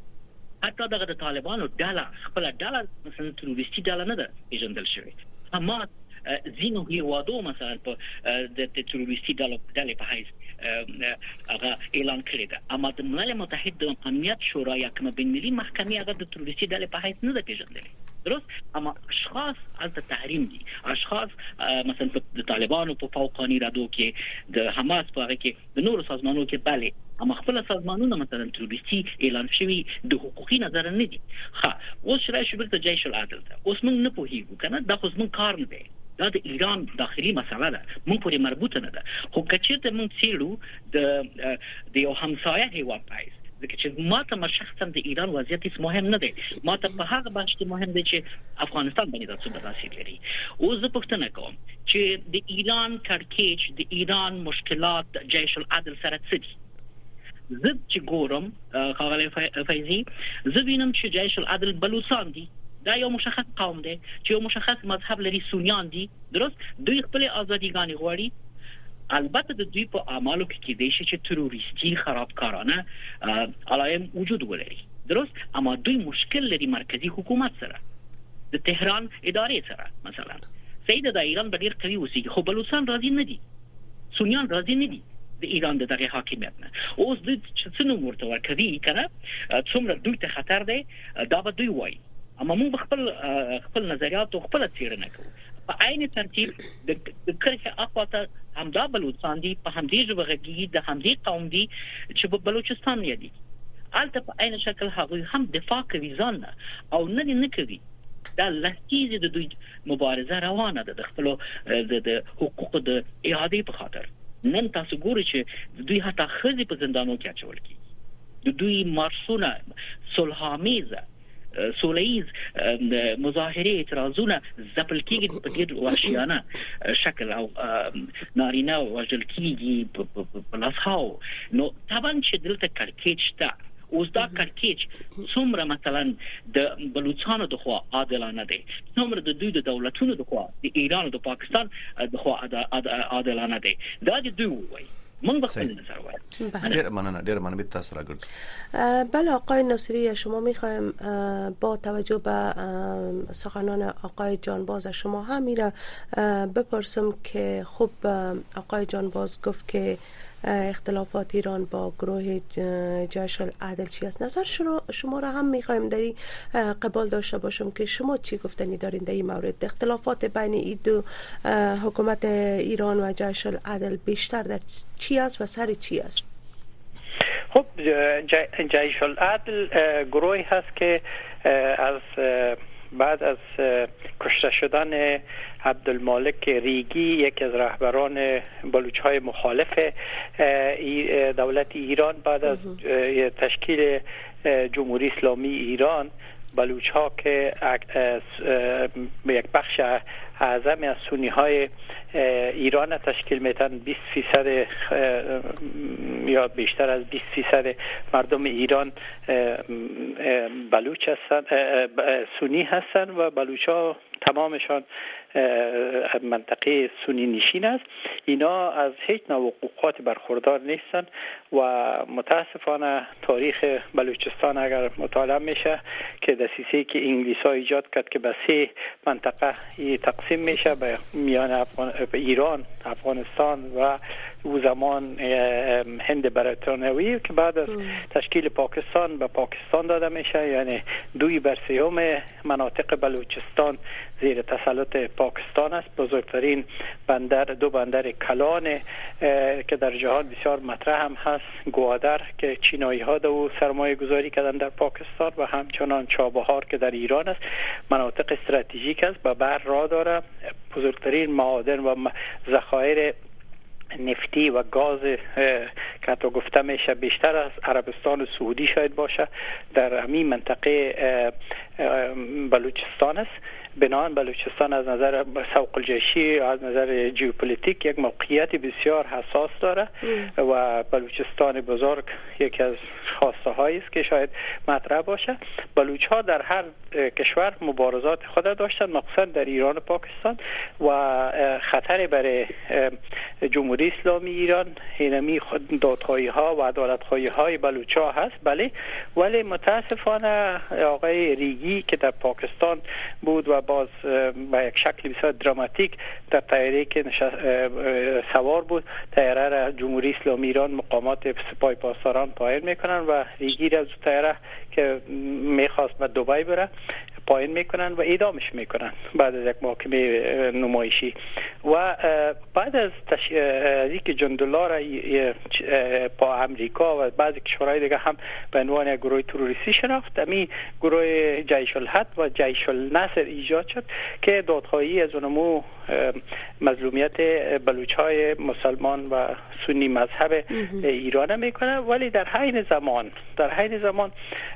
حتی دغه د طالبانو ډله خپله ډله مثلا تروریستي ډله نه ده پېژندل شوې، اما ځینو هېوادو مثلا په د تروریستي ډلې په حیث هغه اعلان کړی ده، اما د ملل متحد د امنیت شورا یا کومه بین‌المللي محکمې هغه د تروریستي ډلې په حیث نه ده پېژندلې، درست. اما اشخاص هلته تحریم دي، اشخاص مثلا د طالبانو په فوقاني ردو کې، د حماس په هغه کې، د نورو سازمانونو کې، بلې، اما خپل سازمانونه مثلا تروریستي اعلان شوي د حقوقي نظر نه دي. ښه، اوس راشو بیرته جیش العدل ته. اوس موږ نه پوهېږو که نه، دا خو زموږ کار نه دی، دا د ایران داخلي مسله ده، موږ پورې مربوطه نه ده. خو که چېرته موږ څېړو د د یو همسایه هېواد په حیث، ځکه چې ما ته شخصا د ایران وضعیت هېڅ مهم نه دی، ما ته په هغه بحث کې مهم دی چې افغانستان باندې دا څومره تاثیر لري. اوس زه پوښتنه کوم چې د ایران کړکېچ، د ایران مشکلات جیش العدل سره څه دي؟ زه چې ګورم ښاغلی فیضي، زه وینم چې جیش العدل بلوچستان دي، دا یو مشخص قوم دی چې یو مشخص مذهب لري، سنیان دي، درست. دوی خپلې ازادیګانې غواړي. البته د دوی په اعمالو کې کېدای شي چې تروریستي خرابکارانه علایم وجود ولري، درست. اما دوی مشکل لري مرکزی حکومت سره، د تهران ادارې سره. مثلا صحیح ده د ایران به ډېر قوي اوسېږي، خو بلوچستان راضي نه دي، سنیان راضي نه دي د ایران د دغه حاکمیت نه. اوس دوی چې څه نوم ورته ورکوي که نه، څومره دوی ته خطر دی، دا به دوی وایي، اما موږ به خپل خپل نظریاتو خپله څېړنه کوو. په عین ترتیب د کرښې اخوا ته همدا بلوچستان دي، په همدې ژبه غږېږي، د همدې قوم دي چې په بلوچستان یادېږي. هلته په عین شکل هغوی هم دفاع کوي ځان نه، او نه دې نه کوي. دا لسیزې د دوی مبارزه روانه ده د خپلو د حقوقو د اعادې په خاطر. نن تاسو ګورئ چې دوی حتی خزي په زندانو کې اچول کیږي، دوی مارشونه صلح‌آمیزه سوله‌ایز مظاهره اعتراضونه ځپل کیږي په ډېر وحشیانه شکل او نارینه وژل کیږي په لاسهاو. نو طبعا چې دلته کړکېچ شته، اوس دا کړکېچ څومره مثلا د بلوچستان د خوا عادلانه دی، څومره د دوی د دولتونو د خوا د ایران او د پاکستان د خوا عادلانه دی، دا د دوی وایي. من بخواد نظر وارد. ډیر مننه ډیر مننه تاسو راګرځو. بله آقای ناصری، شما میخوایم با توجه به سخنان آقای جانباز شما هم میره بپرسم که خب آقای جانباز گفت که اختلافات ایران با گروه جیش العدل چی است. نظر شما را هم میخوایم در این قبال داشته باشم که شما چی گفتنی دارین در این مورد؟ اختلافات بین این دو حکومت ایران و جیش العدل بیشتر در چی است و سر چی است؟ خب جیش العدل گروهی هست که از بعد از کشته شدن عبدالمالک ریگی، یکی از رهبران بلوچ‌های مخالف دولت ایران، بعد از تشکیل جمهوری اسلامی ایران، بلوچ‌ها که یک بخش اعظمی از سنی‌های ایران تشکیل میتن، بیست فیصد یا بیشتر از بیست فیصد مردم ایران بلوچ هستند، سنی هستند و بلوچ‌ها تمامشان منطقه سنی نشین است. اینا از هیچ نوع حقوقات برخوردار نیستن و متاسفانه تاریخ بلوچستان اگر مطالعه میشه که دسیسه‌ای که انگلیس‌ها ایجاد کرد که به سه منطقه تقسیم میشه، به میان افغان... به ایران، افغانستان و او زمان هند بریتانیایی که بعد از تشکیل پاکستان به پاکستان داده میشه، یعنی دوی بر سوم مناطق بلوچستان زیر تسلط پاکستان است. بزرگترین بندر، دو بندر کلان که در جهان بسیار مطرح هم هست، گوادر که چینایی ها دو سرمایه گذاری کردن در پاکستان و همچنان چابهار که در ایران است، مناطق استراتژیک است، به بر راه داره. بزرگترین معادن و ذخایر نفتی و گاز که تو گفته میشه بیشتر از عربستان سعودی شاید باشه در همین منطقه بلوچستان است. بنابراین بلوچستان از نظر سوق الجیشی، از نظر ژئوپلیتیک یک موقعیت بسیار حساس داره و بلوچستان بزرگ یکی از خواسته هایی است که شاید مطرح باشه. بلوچ ها در هر کشور مبارزات خود داشتن، مخصوصا در ایران و پاکستان، و خطر برای جمهوری اسلامی ایران اینمی دادخواهی ها و عدالت خواهی های بلوچ ها هست، بله، ولی متاسفانه آقای ریگی که در پاکستان بود و باز با یک شکل بسیار دراماتیک در طیاره که سوار بود، طیاره را جمهوری اسلامی ایران مقامات سپاه پاسداران پایین میکنن و ریگی را از طیاره که میخواست به دبی بره پایین میکنن و اعدامش میکنن بعد از یک محاکمه نمایشی. و بعد از تش... از اینکه جندالله را با امریکا و بعضی کشورهای دیگه هم به عنوان یک گروه تروریستی شناخت، امی گروه جیش الحد و جیش النصر ایجاد شد که دادخواهی از اونمو مظلومیت بلوچ‌های مسلمان و سنی مذهب ایران میکنه. ولی در حین زمان در حین زمان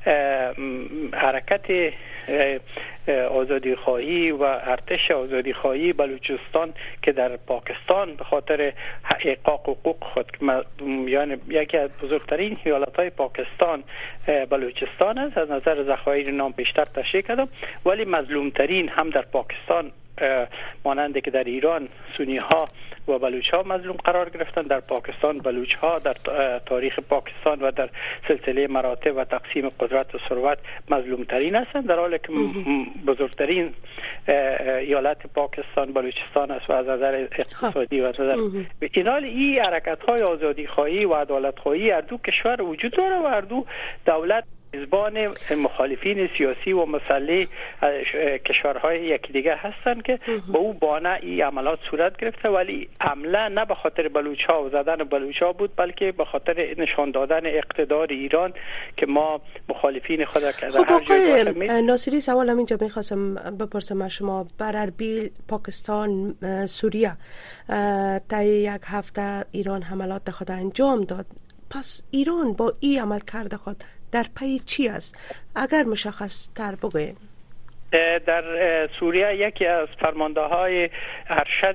حرکت آزادی خواهی و ارتش آزادی خواهی بلوچستان که در پاکستان به خاطر احقاق حقوق خود، یعنی یکی از بزرگترین ایالت‌های پاکستان بلوچستان است، از نظر ذخایر نام بیشتر تشریح کردم، ولی مظلومترین هم در پاکستان مانند که در ایران سنی ها و بلوچ ها مظلوم قرار گرفتن، در پاکستان بلوچ ها در تاریخ پاکستان و در سلسله مراتب و تقسیم قدرت و ثروت مظلوم ترین هستند، در حالی که بزرگترین ایالت پاکستان بلوچستان است و از نظر اقتصادی و از نظر اینال این حرکت های آزادی خواهی و عدالت خواهی هر دو کشور وجود داره و هر دو دولت حزبان مخالفین سیاسی و مسلح کشورهای یکی دیگه هستند که به او بانه این عملات صورت گرفته، ولی عملا نه به خاطر بلوچ‌ها و زدن بلوچ‌ها بود، بلکه به خاطر نشان دادن اقتدار ایران که ما مخالفین خود را خب آقای ناصری، سوال هم اینجا میخواستم بپرسم از شما. بر اربیل، پاکستان، سوریه تا یک هفته ایران حملات خود انجام داد. پس ایران با این عمل کرده خود در پی چی است؟ اگر مشخص تر بگوین. در سوریه یکی از فرمانده‌های ارشد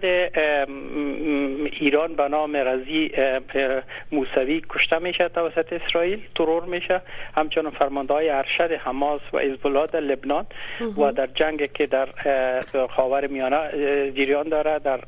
ایران به نام رضی موسوی کشته میشه توسط اسرائیل، ترور میشه. همچنین فرمانده‌های ارشد حماس و حزب الله در لبنان و در جنگی که در خاورمیانه جریان داره در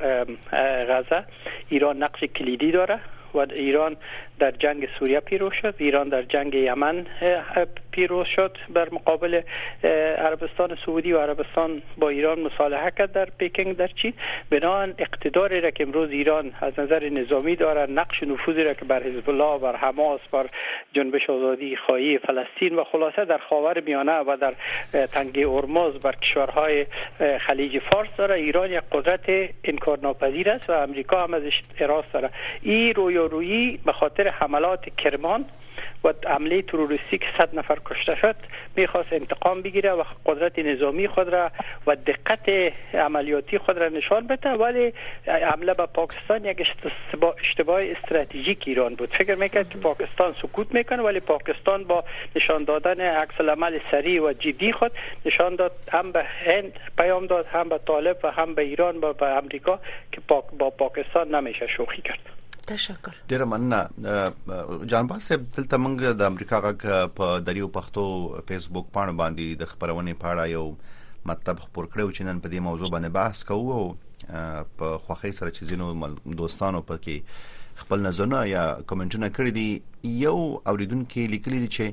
غزه ایران نقش کلیدی داره و ایران در جنگ سوریه پیروز شد، ایران در جنگ یمن پیروز شد بر مقابل عربستان سعودی و عربستان با ایران مصالحه کرد در پکینگ در چین. بنابراین اقتداری را که امروز ایران از نظر نظامی داره، نقش نفوذی را که بر حزب الله، بر حماس، بر جنبش آزادی خواهی فلسطین و خلاصه در خاورمیانه و در تنگه هرمز بر کشورهای خلیج فارس داره، ایران یک قدرت انکارناپذیر است و امریکا هم ازش اعراض داره. این رویارویی به خاطر حملات کرمان و حمله تروریستی که صد نفر کشته شد میخواست انتقام بگیره و قدرت نظامی خود را و دقت عملیاتی خود را نشان بده، ولی حمله به پاکستان یک اشتباه استراتژیک ایران بود. فکر میکرد که پاکستان سکوت میکنه، ولی پاکستان با نشان دادن عکس العمل سریع و جدی خود نشان داد، هم به هند پیام داد، هم به طالب و هم به ایران و به امریکا که با پاکستان نمیشه شوخی کرد. تشکر. ډیر مننه جانباز صاحب. دلته موږ د امریکا غږ په دریو پښتو فیسبوک باندې باندې د خبرونې په اړه یو مطلب خبر کړو چې نن په دې موضوع باندې بحث کوو او په خوښۍ سره چې زینو دوستانو په کې خپل نظرونه یا کمنټونه کړی دي. یو اوریدونکو لیکلي دي چې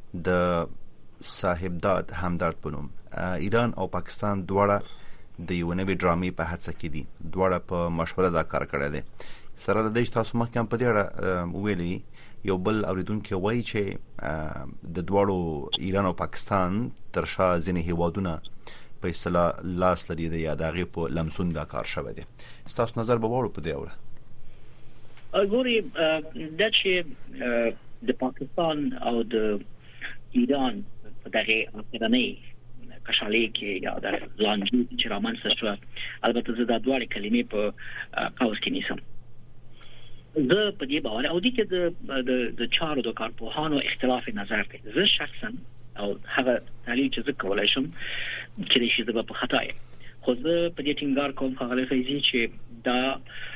د صاحبداد همدرد بنوم ایران او پاکستان دواړه د یو نوې ډرامې په هڅه کې دي، دواړه په مشوره دا کار کړی دی. سره د دې تاسو مخکې په دې اړه ویلي. یو بل اوریدونکو وایي چې د دواړو ایران او پاکستان تر شا ځینې هیوادونه په اصطلاح لاس لري د یاداغي په لمسون دا کار شوی دی. تاسو نظر به وړو په دې اړه؟ ګوري د چې د پاکستان او د ایران په دغه اقدامي کشالي کې یا د لانجو چې رامنځته شو، البته زه د دواړو کلمې په قوس کې نیسم. زه په دې باور او دي چې د د چارو د کارپوهانو اختلاف نظر دی. زه شخصا او هغه تعلیل چې زه کولای شم چې د شي په خطا یم، خو زه په دې ټینګار کوم هغه فیزي چې دا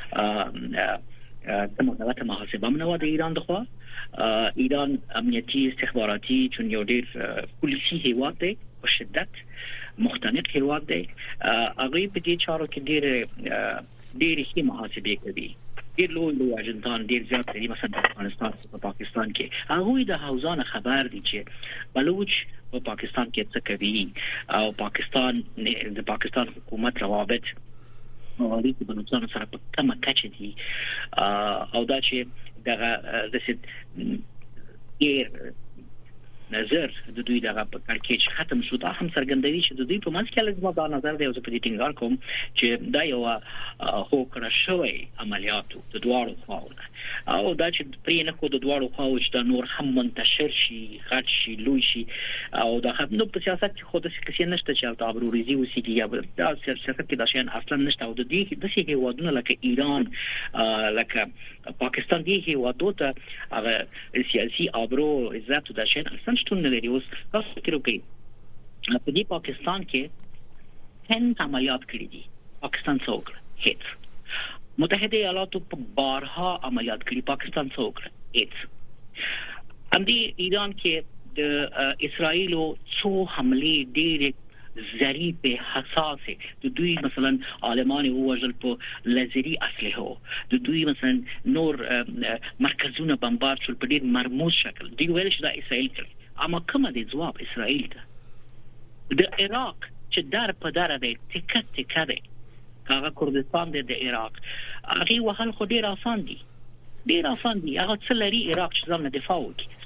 تمام غلطه محاسبه منو د ایران دغه ایران امنیتي استخباراتي چون یو ډیر پولیسي هیواد دی په شدت مختنق هیواد دی. هغه په دې چارو کې ډیر ډیر هي محاسبه کوي. ډیر لوی لوی اجنټان ډیر زیات دي، مثلا افغانستان او پاکستان کې هغه د حوزان خبر دي چې بلوچ په پاکستان کې څه کوي او پاکستان د پاکستان حکومت روابط او د بلوچستان سره په کومه کچه دي او دا چې دغه د څه ډیر نظر د دوی دغه په کارکېچ ختم شو. دا هم څرګندوي چې د دوی په منځ کې لږ دا نظر دی او په دې ټینګار کوم چې دا یو هوکړه شوی عملیاتو د دواړو خواوو او دا چې پرې نه خو د دواړو خواوو چې دا نور هم منتشر شي، غټ شي، لوی شي او دا هم نو په سیاست کې خو د څه نشته چې دا ابروریزي وسیږي یا دا سیاست کې دا شی اصلا نشته. او د دې د څه هیوادونو لکه ایران لکه پاکستان دی هیوادو ته هغه سیاسي ابرو عزت د شی اصلا شتون نه لري. اوس تاسو فکر وکړئ په دې پاکستان کې هند عملیات کړی دي، پاکستان څوک هیڅ. متحده ایالاتو په بارها عملیات کړی، پاکستان څوک هیڅ. هم دې ایران کې د اسرائیلو څو حمله ډېر ظریف حساسه د دوی مثلا عالمان وژل په لزري اسلحه، د دوی مثلا نور مرکزونه بمبار شول په ډېر مرموز شکل. دوی ویل چې دا اسرائیل کوي، اما کومه د جواب اسرائیل ته د عراق چې در په در دی تکه تکه دی، هغه کردستان دی د عراق، هغه وهل خو ډېر آسان دي ډېر آسان دي. هغه څه لري عراق چې ځان دفاع وکړي،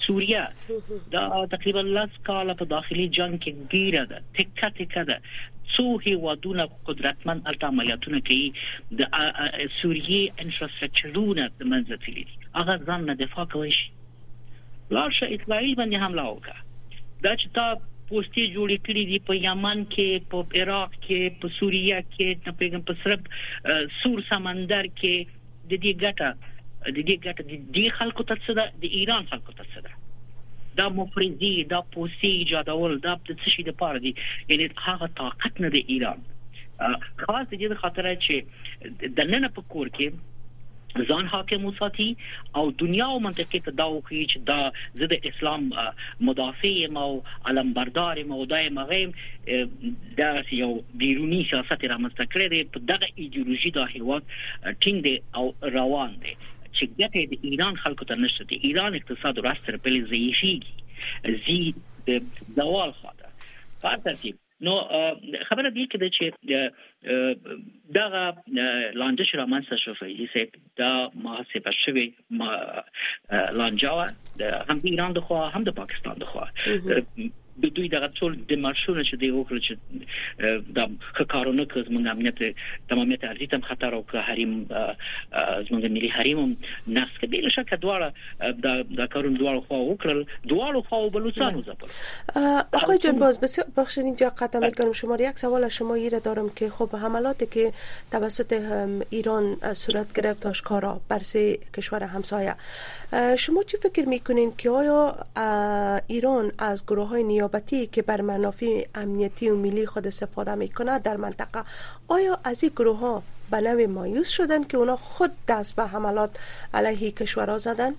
سوریه دا تقریبا لاس کاله په داخلي جنگ کې ګیره ده، تکه تکه ده. څو هیوادونه قدرتمن الته عملیاتونه کوي، د سوریه انفراستراکچرونه د منځ تللی هغه ځان نه دفاع کوي شي. لاشه اسرائیل باندې حمله وکړه. دا چې تا پوسټي جوړې کړې دي په یمن کې، په عراق کې، په سوریه کې، په پیغام په سرب سور سمندر کې د دې ګټه د دې ګټه د دې خلکو ته څه ده، د ایران خلکو ته څه ده. دا مفرزي، دا پوسټي ایجادول، دا د څه شي د پاره دي، یعنی هغه طاقت نه د ایران. خاص د دې خاطر چې د نن په کور کې ځان حاکم وساتي او دنیا او منطقه ته دا وکړي چې دا زه د اسلام مدافع او علمبردار او دای مغیم دا یو بیرونی سیاست رامنځته کړی دی. په دغه ایدئولوژي دا هیواد ټینګ دی او روان دی چې ګټه د ایران خلکو ته نشته. د ایران اقتصاد راستر په ضعیفیږي، زی د زوال خاطر فارتي. نو خبره دی کې چې دغه لاندش رامنځته شو فیصد دا محاسبه شوی لانجاوه هم د ایران د خوا هم د پاکستان د خوا. د دوی دغه ټول د مارشونه چې دی وکړي چې د کارونه کوي زموږ امنیت تمامیت ارزي تم خطر او که حریم زموږ ملي حریم نفس کې بل شک دواړه د د کارون دواړو خوا وکړل، دواړو خوا بلوچستان زپل. آقای جانباز بسیار بخشید اینجا قطع میکنم شما را. یک سوال از شما ایره دارم که خب حملاتی که توسط ایران صورت گرفت آشکارا بر سه کشور همسایه، شما چی فکر میکنین که آیا ایران از گروه‌های نیابتی که بر منافع امنیتی و ملی خود استفاده میکنه در منطقه، آیا از این گروه ها به نوع مایوس شدن که اونا خود دست به حملات علیه کشورها زدن؟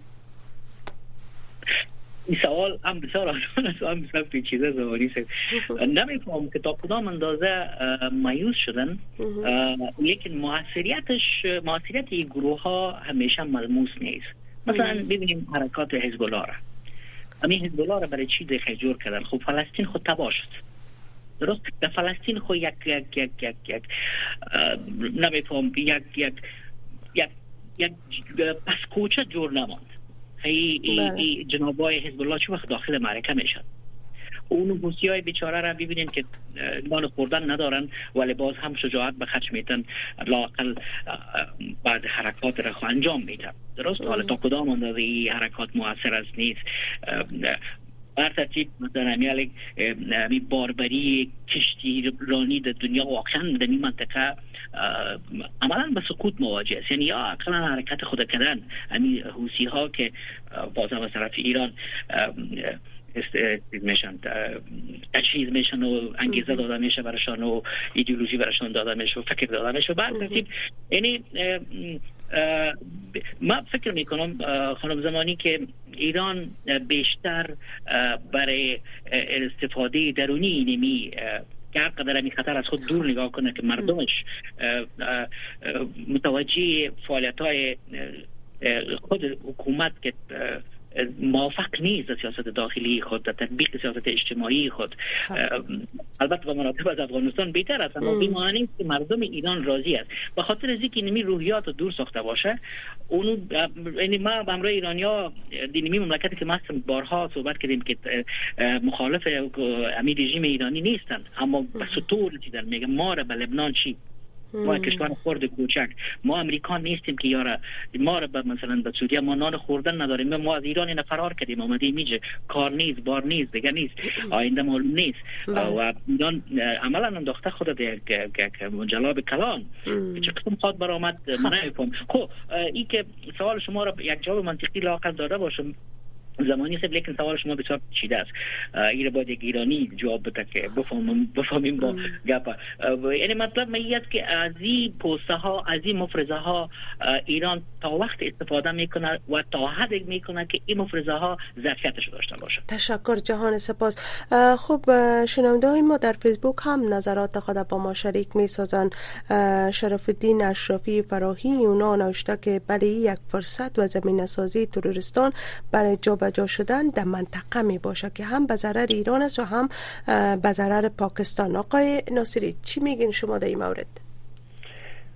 این سوال هم بسیار آسان است و هم بسیار پیچیده زمانی است. نمیفهم که تا کدام اندازه مایوس شدن، لیکن موثریتش موثریت این گروه ها همیشه ملموس نیست. مثلا ببینیم حرکات حزب الله را، همین حزب الله را برای چی دیگه جور کردن؟ خب فلسطین خود تباه شد، درست؟ در فلسطین خود یک یک یک یک یک نمیفهم یک یک یک یک پسکوچه جور نماند. ای جنابای حزب الله چه وقت داخل معرکه میشن؟ اون حوثیای بیچاره را ببینید که نان خوردن ندارن ولی باز هم شجاعت به خرج میتن، لااقل بعد حرکات را انجام میدن، درست؟ حالا تا کدام اندازه این حرکات موثر است نیست. بر ترتیب مثلا میاله می باربری کشتی رانی در دنیا واقعا در این منطقه عملا به سقوط مواجه است. یعنی یا اقلا حرکت خود کردن همین حوثی ها که باز هم از طرف ایران است میشن تجهیز میشن و انگیزه داده میشه براشون و ایدئولوژی براشون داده میشه و فکر داده میشه. بعد ترتیب یعنی ما فکر میکنم خانم زمانی که ایران بیشتر برای استفاده درونی نمی که هر قدر می خطر از خود دور نگاه کنه که مردمش متوجه فعالیت‌های خود حکومت که موافق نیست سیاست داخلی خود، تطبیق سیاست اجتماعی خود. البته به مراتب از افغانستان بهتر است، اما بی‌معنی است که مردم ایران راضی است. به خاطر از اینکه نمی روحیات رو دور ساخته باشه، اونو یعنی ما به امروز ایرانیا دینمی مملکتی که ما بارها صحبت کردیم که مخالف امیر رژیم ایرانی نیستن، اما به سطور رسیدن میگه ما را به لبنان چی؟ ما کشور خورد کوچک، ما امریکان نیستیم که یاره ما را به مثلا به سعودی ما نان خوردن نداریم، ما از ایران اینا فرار کردیم اومدیم میجه کار نیست، بار نیست، دیگه نیست، آینده معلوم نیست و ایران عملا انداخته خود در جلاب کلان چه قسم خواد برآمد من نمیفهم. خب این که سوال شما را یک جواب منطقی لااقل داده باشم زمانی است، لیکن سوال شما بسیار پیچیده است. این باید یک ایرانی جواب بده که بفهمیم بفهمیم با گپ. یعنی مطلب میگه است که از این پوسته ها از این مفرزه ها ایران تا وقت استفاده میکنه و تا حدی میکنه که این مفرزه ها ظرفیتش داشته باشه. تشکر جهان سپاس. خب شنونده های ما در فیسبوک هم نظرات خود با ما شریک میسازن. شرف الدین اشرفی فراهی اونا نوشته که برای یک فرصت و زمینه سازی تروریستان برای جا جا شدن در منطقه می باشه که هم به ضرر ایران است و هم به ضرر پاکستان. آقای ناصری چی میگین شما در این مورد؟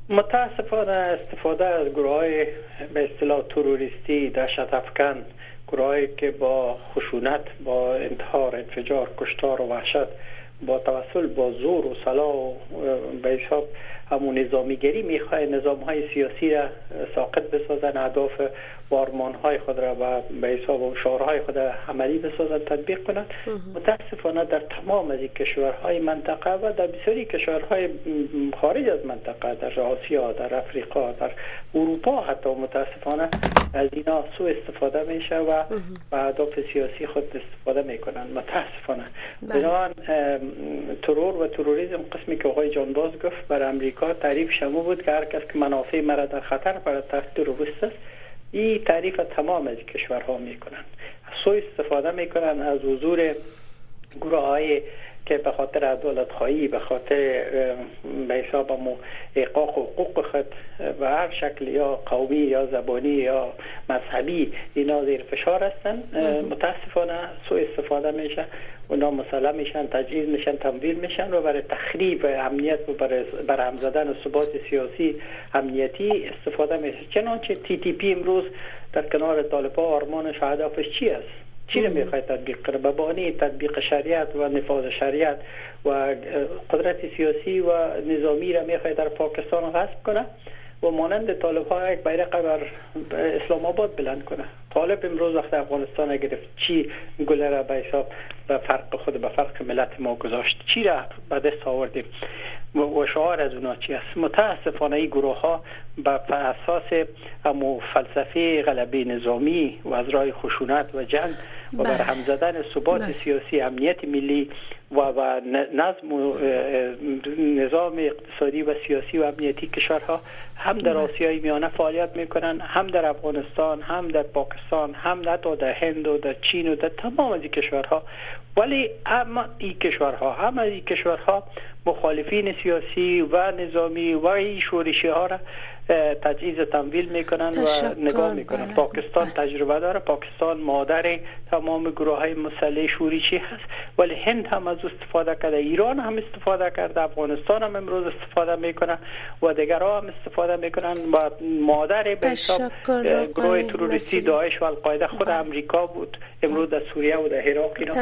متاسفانه استفاده از گروه‌های به اصطلاح تروریستی دهشت افکن گروهایی که با خشونت، با انتحار، انفجار، کشتار و وحشت، با توسل با زور و سلاح و به حساب همون نظامیگری میخواه نظام های سیاسی را ساقط بسازن، اهداف و آرمان های خود را و به حساب و شعارهای خود را عملی بسازن، تطبیق کنند. متاسفانه در تمام از این کشورهای منطقه و در بسیاری کشورهای خارج از منطقه، در آسیا، در افریقا، در اروپا حتی متاسفانه از اینا سوء استفاده میشه و به اهداف سیاسی خود استفاده میکنن. متاسفانه بنابراین ترور و تروریسم قسمی که آقای جانباز گفت بر امریکا تعریف شما بود که هر کس که منافع مرا در خطر پر تحت تروریست است، این تعریف تمام از کشورها میکنن. سوء استفاده میکنن از حضور گروه های که به خاطر عدالت خواهی، به خاطر به حساب مو احقاق حقوق خود و هر شکل یا قومی یا زبانی یا مذهبی اینا زیر فشار هستن، متاسفانه سوء استفاده میشه، اونا مسلم میشن، تجهیز میشن، تمویل میشن و برای تخریب امنیت و برای برهم زدن ثبات سیاسی امنیتی استفاده میشه. چنانچه تی تی پی امروز در کنار طالبان آرمانش و هدفش چی است؟ چی رو میخوای تطبیق کنه؟ به بهانه تطبیق شریعت و نفاذ شریعت و قدرت سیاسی و نظامی را میخوای در پاکستان غصب کنه و مانند طالب ها یک بیرق بر اسلام آباد بلند کنه. طالب امروز وقت افغانستان گرفت چی گله را به حساب به فرق خود به فرق ملت ما گذاشت، چی را به دست آوردیم و شعار از اونا چی است؟ متاسفانه این گروه ها به اساس امو فلسفه غلبه نظامی و از راه خشونت و جنگ و برهم زدن ثبات سیاسی، امنیت ملی و و نظم و نظام اقتصادی و سیاسی و امنیتی کشورها هم در آسیای میانه فعالیت میکنن، هم در افغانستان، هم در پاکستان، هم حتی در هند و در چین و در تمام از این کشورها. ولی اما این کشورها هم از این کشورها مخالفین سیاسی و نظامی و این شورشی ها را تجهیز تمویل میکنن و نگاه میکنن. بله. پاکستان تجربه داره، پاکستان مادر تمام گروه های مسلح شورشی هست، ولی هند هم از استفاده کرده، ایران هم استفاده کرده، افغانستان هم امروز استفاده میکنه و دیگرها هم استفاده میکنن و مادر به حساب گروه تروریستی داعش و القاعده خود بله. امریکا بود، امروز در سوریه و در عراق اینا.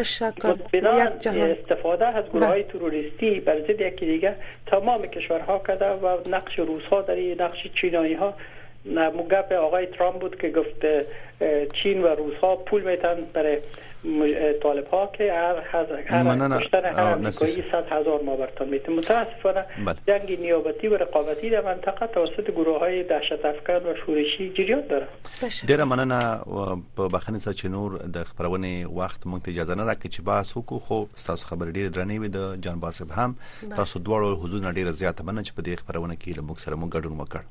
استفاده از گروه های تروریستی بر ضد یکی دیگه تمام کشورها کرده و نقش روس‌ها در این، نقش چینایی ها. مگپ آقای ترامپ بود که گفت چین و روس ها پول میتن برای طالب ها که هر هر کشتن هر امریکایی صد هزار مابرتان میتن. متاسفانه جنگ نیابتی و رقابتی در منطقه توسط گروه های دهشت افکن و شورشی جریان داره. ډیره مننه په بخښنې سره چې نور د خبرونې وخت مونږ ته اجازه نه راکړي چې بحث وکړو، خو تاسو خبر ډیره درنې وي د جان باسب هم تاسو دواړو حضور ډیره زیاته مننه چې په دې خبرونه کې له موږ سره مونږ ګډون وکړ.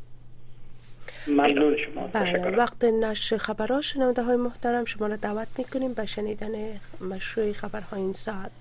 ممنون شما. بله، وقت نشر خبرها شنونده های محترم شما را دعوت میکنیم به شنیدن مشروع خبرهای این ساعت.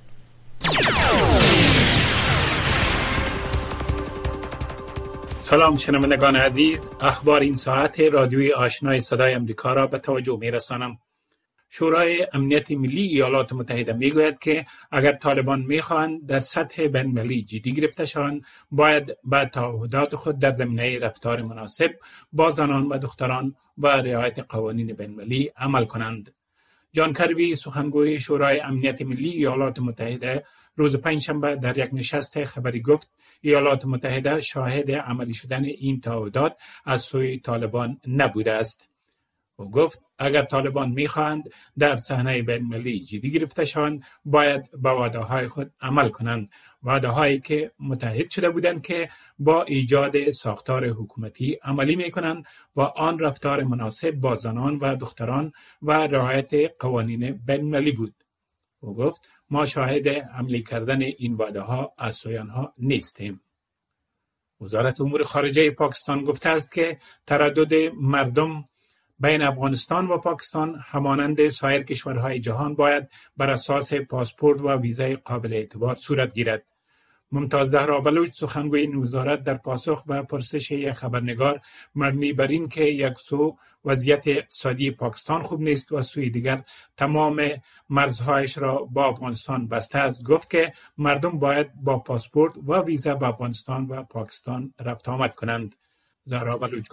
سلام شنوندگان عزیز، اخبار این ساعت رادیوی آشنای صدای امریکا را به توجه میرسانم. شورای امنیت ملی ایالات متحده میگوید که اگر طالبان میخواهند در سطح بین‌المللی جدی گرفتشان، باید به تعهدات خود در زمینه رفتار مناسب با زنان و دختران و رعایت قوانین بین‌المللی عمل کنند. جان کربی، سخنگوی شورای امنیت ملی ایالات متحده، روز پنجشنبه در یک نشست خبری گفت ایالات متحده شاهد عملی شدن این تعهدات از سوی طالبان نبوده است. او گفت اگر طالبان میخواهند در صحنه بین‌المللی جدی گرفتشان، باید به وعده‌های خود عمل کنند، وعده‌هایی که متحد شده بودند که با ایجاد ساختار حکومتی عملی میکنند و آن رفتار مناسب با زنان و دختران و رعایت قوانین بین‌المللی بود. او گفت ما شاهد عملی کردن این وعده‌ها از سوی آنها نیستیم. وزارت امور خارجه پاکستان گفته است که تردد مردم بین افغانستان و پاکستان همانند سایر کشورهای جهان باید بر اساس پاسپورت و ویزای قابل اعتبار صورت گیرد. ممتاز زهرا بلوچ، سخنگوی این وزارت، در پاسخ به پرسش یک خبرنگار مبنی بر این که یک سو وضعیت اقتصادی پاکستان خوب نیست و سوی دیگر تمام مرزهایش را با افغانستان بسته است، گفت که مردم باید با پاسپورت و ویزا به افغانستان و پاکستان رفت آمد کنند. زهرا بلوچ گفت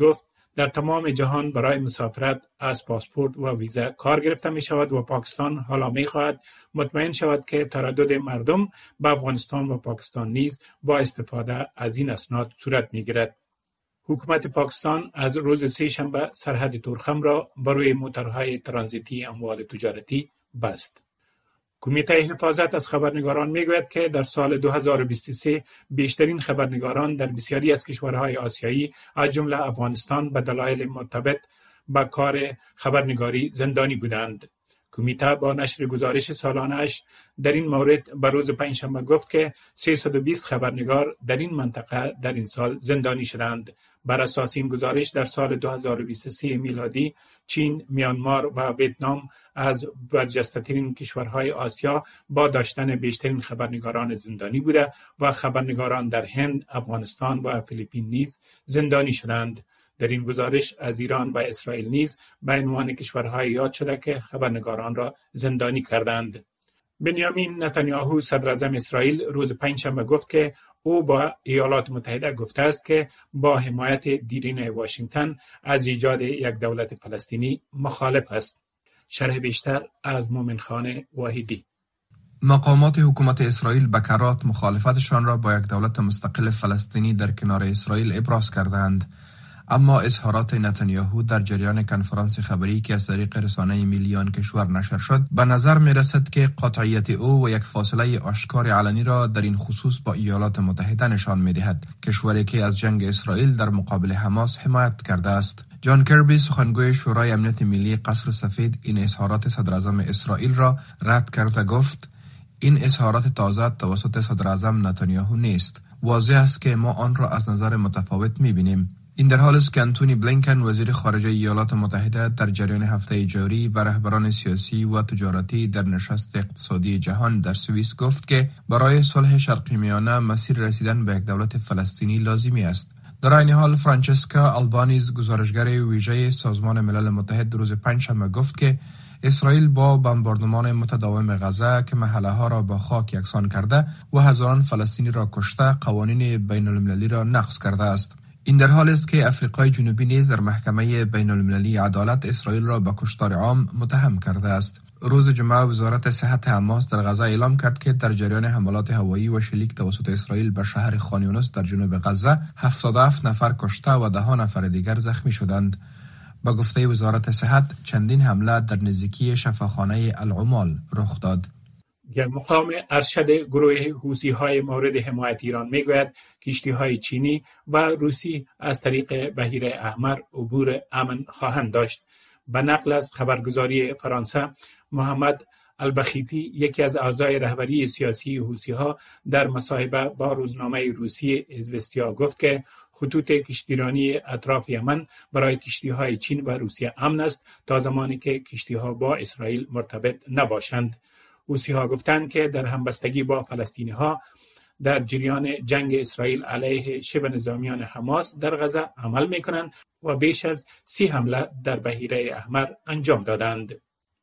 در تمام جهان برای مسافرت از پاسپورت و ویزا کار گرفته می شود و پاکستان حالا می خواهد مطمئن شود که تردد مردم به افغانستان و پاکستان نیز با استفاده از این اسناد صورت می گیرد. حکومت پاکستان از روز سه شنبه سرحد تورخم را برای موترهای ترانزیتی اموال تجارتی بست. کمیته حفاظت از خبرنگاران میگوید که در سال دو هزار و بیست و سه بیشترین خبرنگاران در بسیاری از کشورهای آسیایی از جمله افغانستان به دلایل مرتبط با کار خبرنگاری زندانی بودند. کمیته با نشر گزارش سالانه‌اش در این مورد به روز پنجشنبه گفت که سیصد و بیست خبرنگار در این منطقه در این سال زندانی شدند. بر اساس این گزارش در سال دو هزار و بیست و سه میلادی چین، میانمار و ویتنام از برجسته‌ترین کشورهای آسیا با داشتن بیشترین خبرنگاران زندانی بوده و خبرنگاران در هند، افغانستان و فیلیپین نیز زندانی شدند. در این گزارش از ایران و اسرائیل نیز به عنوان کشورهای یاد شده که خبرنگاران را زندانی کردند. بنیامین نتانیاهو صدر اعظم اسرائیل روز پنجشنبه گفت که او با ایالات متحده گفته است که با حمایت دیرینه واشنگتن از ایجاد یک دولت فلسطینی مخالف است. شرح بیشتر از مومن خان واحدی. مقامات حکومت اسرائیل به کرات مخالفتشان را با یک دولت مستقل فلسطینی در کنار اسرائیل ابراز کردند. اما اظهارات نتانیاهو در جریان کنفرانس خبری که از طریق رسانه میلیون کشور نشر شد به نظر می رسد که قاطعیت او و یک فاصله آشکار علنی را در این خصوص با ایالات متحده نشان می دهد، کشوری که از جنگ اسرائیل در مقابل حماس حمایت کرده است. جان کربی سخنگوی شورای امنیت ملی قصر سفید این اظهارات صدر اعظم اسرائیل را رد کرد و گفت این اظهارات تازه توسط صدر اعظم نتانیاهو نیست. واضح است که ما آن را از نظر متفاوت می بینیم. این در حالی است که انتونی بلینکن وزیر خارجه ایالات متحده در جریان هفته جاری به رهبران سیاسی و تجارتی در نشست اقتصادی جهان در سوئیس گفت که برای صلح شرق میانه مسیر رسیدن به یک دولت فلسطینی لازمی است. در این حال فرانچسکا آلبانیز گزارشگر ویژه سازمان ملل متحد روز پنجشنبه گفت که اسرائیل با بمباردمان متداوم غزه که محله ها را با خاک یکسان کرده و هزاران فلسطینی را کشته قوانین بین المللی را نقض کرده است. این در حالی است که آفریقای جنوبی نیز در محکمه بین المللی عدالت اسرائیل را به کشتار عام متهم کرده است. روز جمعه وزارت صحت حماس در غزه اعلام کرد که در جریان حملات هوایی و شلیک توسط اسرائیل به شهر خان یونس در جنوب غزه هفتاد و هفت نفر کشته و ده نفر دیگر زخمی شدند. با گفته وزارت صحت چندین حمله در نزدیکی شفاخانه العمال رخ داد. در مقام ارشد گروه حوثی‌های مورد حمایت ایران میگوید کشتی‌های چینی و روسی از طریق بحیر احمر عبور امن خواهند داشت. به نقل از خبرگزاری فرانسه، محمد البخیتی یکی از اعضای رهبری سیاسی حوثی‌ها در مصاحبه با روزنامه روسی ایزوستیا گفت که خطوط کشتیرانی اطراف یمن برای کشتی‌های چین و روسیه امن است تا زمانی که کشتی‌ها با اسرائیل مرتبط نباشند. حوثی‌ها گفتند که در همبستگی با فلسطینی‌ها در جریان جنگ اسرائیل علیه شبه نظامیان حماس در غزه عمل می‌کنند و بیش از سی حمله در بحیره احمر انجام دادند.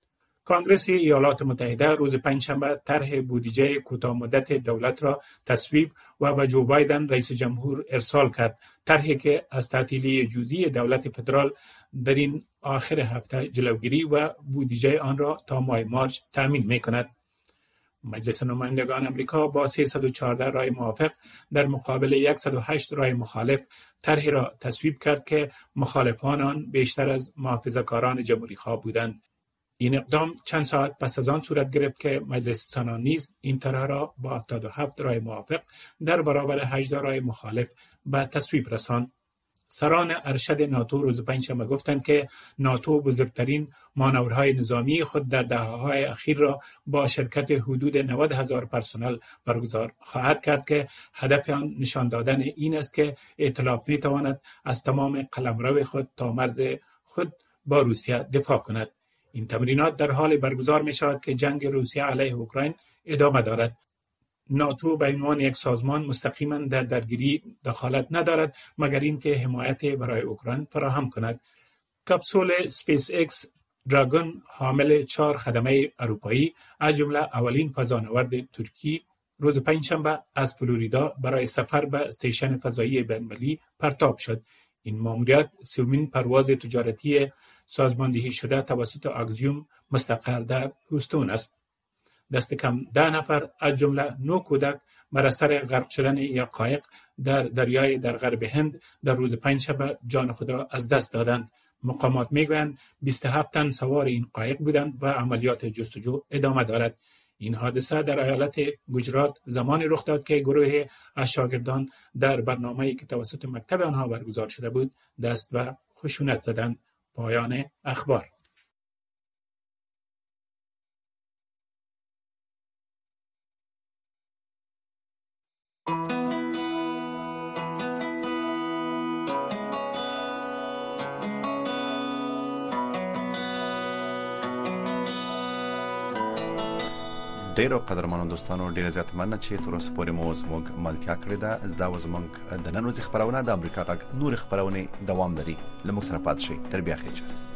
کنگره ایالات متحده روز پنجشنبه طرح بودجه کوتاه مدت دولت را تصویب و به جو بایدن رئیس جمهور ارسال کرد. طرحی که از تعطیلی جزئی دولت فدرال در این آخر هفته جلوگیری و بودجه آن را تا ماه مارس تامین می‌کند. مجلس نمایندگان آمریکا با سیصد و چهارده رای موافق در مقابل صد و هشت رای مخالف طرحی را تصویب کرد که مخالفان آن بیشتر از محافظه‌کاران جمهوری‌خواه بودند. این اقدام چند ساعت پس از آن صورت گرفت که مجلس سنا نیز این طرح را با هفتاد و هفت رای موافق در برابر هجده رای مخالف به تصویب رساند. سران ارشد ناتو روز پنجشنبه گفتند که ناتو بزرگترین مانورهای نظامی خود در دهه‌های اخیر را با شرکت حدود نود هزار پرسنل برگزار خواهد کرد که هدف آن نشان دادن این است که ائتلاف می‌تواند از تمام قلمرو خود تا مرز خود با روسیه دفاع کند. این تمرینات در حال برگزار می شود که جنگ روسیه علیه اوکراین ادامه دارد. ناتو به عنوان یک سازمان مستقیما در درگیری دخالت ندارد مگر اینکه حمایت برای اوکراین فراهم کند. کپسول اسپیس ایکس دراگون حامل چهار خدمه اروپایی از جمله اولین فضانورد ترکی روز پنجشنبه از فلوریدا برای سفر به استیشن فضایی بین‌المللی پرتاب شد. این ماموریت سومین پرواز تجارتی سازماندهی شده توسط آگزیوم مستقر در هوستون است. دست کم ده نفر از جمله نه کودک بر اثر غرق شدن یک قایق در دریای در غرب هند در روز پنجشنبه جان خود را از دست دادند. مقامات میگویند بیست و هفت تن سوار این قایق بودند و عملیات جستجو ادامه دارد. این حادثه در ایالت گجرات زمانی رخ داد که گروه از شاگردان در برنامه‌ای که توسط مکتب آنها برگزار شده بود دست به خشونت زدند. پایان اخبار. ډیرو قدرمنو دوستانو ډیره زیات مننه چې تر اوسه پورې مو زموږ ملتیا کړې ده. دا زموږ د نن ورځې خبرونه د امریکا غږ نور خبرونه دوام لري. لموږ سره پات شئ. تر بیا خیر.